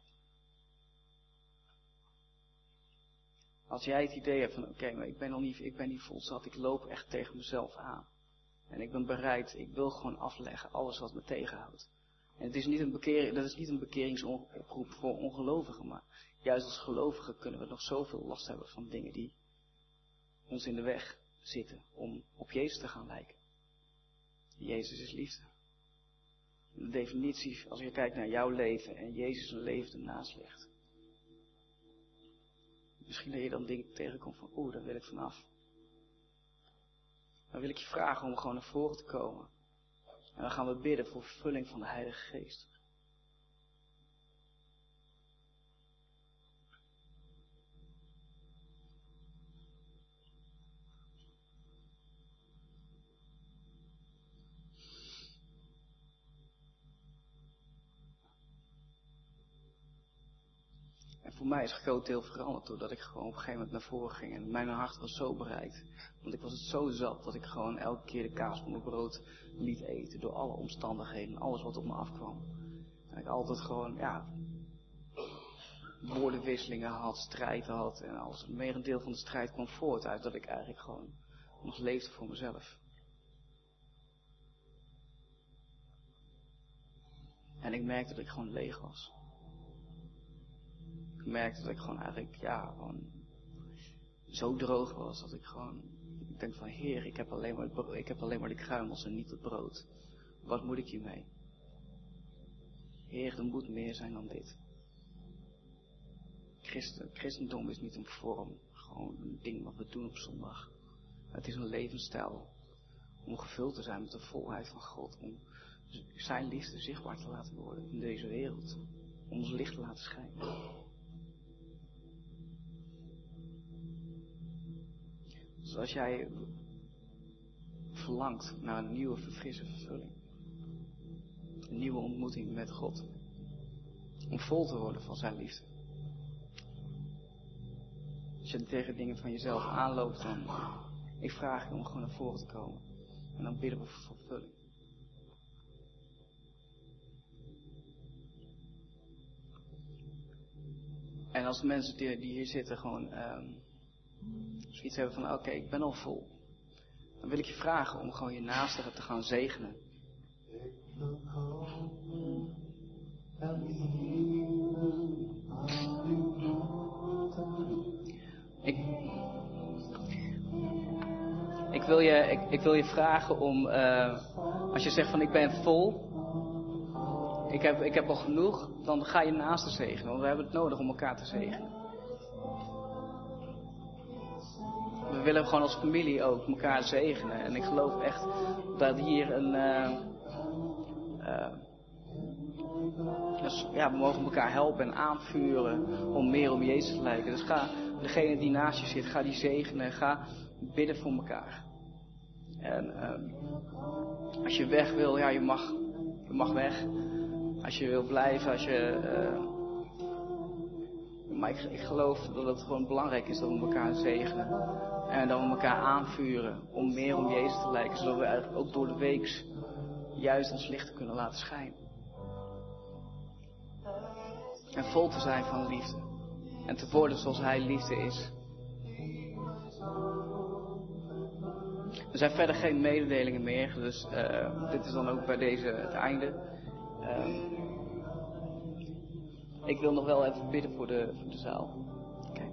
Als jij het idee hebt van oké, maar ik ben niet vol zat, ik loop echt tegen mezelf aan. En ik ben bereid, ik wil gewoon afleggen alles wat me tegenhoudt. En dat is niet een bekeringsoproep voor ongelovigen, maar juist als gelovigen kunnen we nog zoveel last hebben van dingen die ons in de weg zitten om op Jezus te gaan lijken. Jezus is liefde. De definitie, als je kijkt naar jouw leven en Jezus een leven ernaast ligt. Misschien dat je dan dingen tegenkomt van, daar wil ik vanaf. Dan wil ik je vragen om gewoon naar voren te komen. En dan gaan we bidden voor vervulling van de Heilige Geest. En voor mij is een groot deel veranderd doordat ik gewoon op een gegeven moment naar voren ging. En mijn hart was zo bereid. Want ik was het zo zat dat ik gewoon elke keer de kaas van mijn brood liet eten. Door alle omstandigheden en alles wat op me afkwam. En ik altijd gewoon, woordenwisselingen had, strijd had. En alles. Het merendeel van de strijd kwam voort uit dat ik eigenlijk gewoon nog leefde voor mezelf. En ik merkte dat ik gewoon leeg was. Ik merkte dat ik gewoon eigenlijk, gewoon zo droog was dat ik gewoon, ik denk van Heer, ik heb alleen maar de kruimels en niet het brood. Wat moet ik hiermee? Heer, er moet meer zijn dan dit. Christendom is niet een vorm, gewoon een ding wat we doen op zondag. Het is een levensstijl om gevuld te zijn met de volheid van God. Om zijn liefde zichtbaar te laten worden in deze wereld. Om ons licht te laten schijnen. Dus als jij verlangt naar een nieuwe verfrisse vervulling. Een nieuwe ontmoeting met God. Om vol te worden van zijn liefde. Als je tegen dingen van jezelf aanloopt, dan ik vraag je om gewoon naar voren te komen. En dan bidden we voor vervulling. En als mensen die hier zitten gewoon zoiets hebben van oké, ik ben al vol. Dan wil ik je vragen om gewoon je naasten te gaan zegenen. Ik wil je vragen om, als je zegt van ik ben vol, ik heb al genoeg, dan ga je naasten zegenen. Want we hebben het nodig om elkaar te zegenen. We willen gewoon als familie ook elkaar zegenen. En ik geloof echt dat hier we mogen elkaar helpen en aanvuren om meer op Jezus te lijken. Dus ga, degene die naast je zit, ga die zegenen. Ga bidden voor elkaar. En als je weg wil, je mag weg. Als je wil blijven, maar ik geloof dat het gewoon belangrijk is dat we elkaar zegenen. En dat we elkaar aanvuren om meer om Jezus te lijken. Zodat we eigenlijk ook door de week juist ons licht kunnen laten schijnen. En vol te zijn van liefde. En te worden zoals Hij liefde is. Er zijn verder geen mededelingen meer. Dus dit is dan ook bij deze het einde. Ik wil nog wel even bidden voor de zaal. Okay.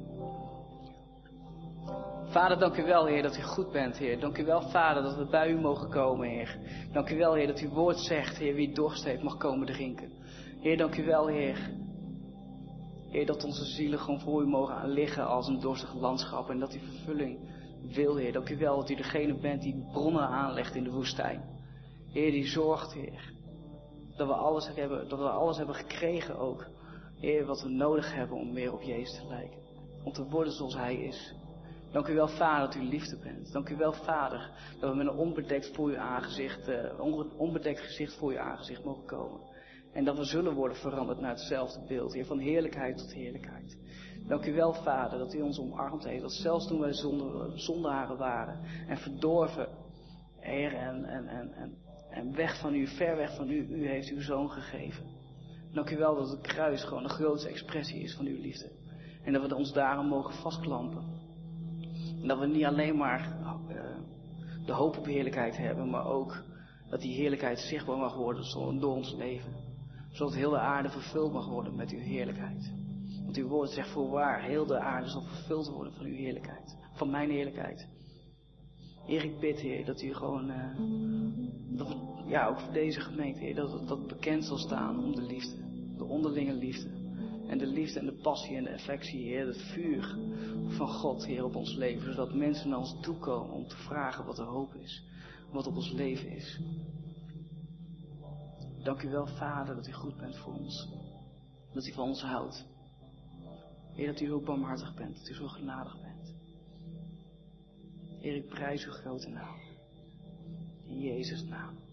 Vader, dank u wel, Heer, dat u goed bent, Heer. Dank u wel, Vader, dat we bij u mogen komen, Heer. Dank u wel, Heer, dat uw woord zegt, Heer, wie dorst heeft mag komen drinken. Heer, dank u wel, Heer. Heer, dat onze zielen gewoon voor u mogen liggen als een dorstig landschap. En dat u vervulling wil, Heer. Dank u wel dat u degene bent die bronnen aanlegt in de woestijn. Heer, die zorgt, Heer. Dat we alles hebben gekregen ook. Heer, wat we nodig hebben om meer op Jezus te lijken. Om te worden zoals Hij is. Dank u wel, Vader, dat u liefde bent. Dank u wel, Vader, dat we met een onbedekt gezicht voor uw aangezicht mogen komen. En dat we zullen worden veranderd naar hetzelfde beeld. Heer, van heerlijkheid tot heerlijkheid. Dank u wel, Vader, dat u ons omarmd heeft. Dat zelfs toen wij zondaren waren en verdorven, Heer, en weg van u, ver weg van u, u heeft uw Zoon gegeven. Dank u wel dat het kruis gewoon de grootste expressie is van uw liefde. En dat we ons daarom mogen vastklampen. En dat we niet alleen maar de hoop op heerlijkheid hebben, maar ook dat die heerlijkheid zichtbaar mag worden door ons leven. Zodat heel de aarde vervuld mag worden met uw heerlijkheid. Want uw woord zegt voorwaar, heel de aarde zal vervuld worden van uw heerlijkheid. Van mijn heerlijkheid. Heer, ik bid, Heer, dat u gewoon, ook voor deze gemeente, Heer, dat het bekend zal staan om de liefde. De onderlinge liefde. En de liefde en de passie en de affectie, Heer, het vuur van God, Heer, op ons leven. Zodat mensen naar ons toe komen om te vragen wat de hoop is. Wat op ons leven is. Dank u wel, Vader, dat u goed bent voor ons. Dat u van ons houdt. Heer, dat u ook barmhartig bent. Dat u zo genadig bent. Heer, ik prijs uw grote naam. In Jezus' naam.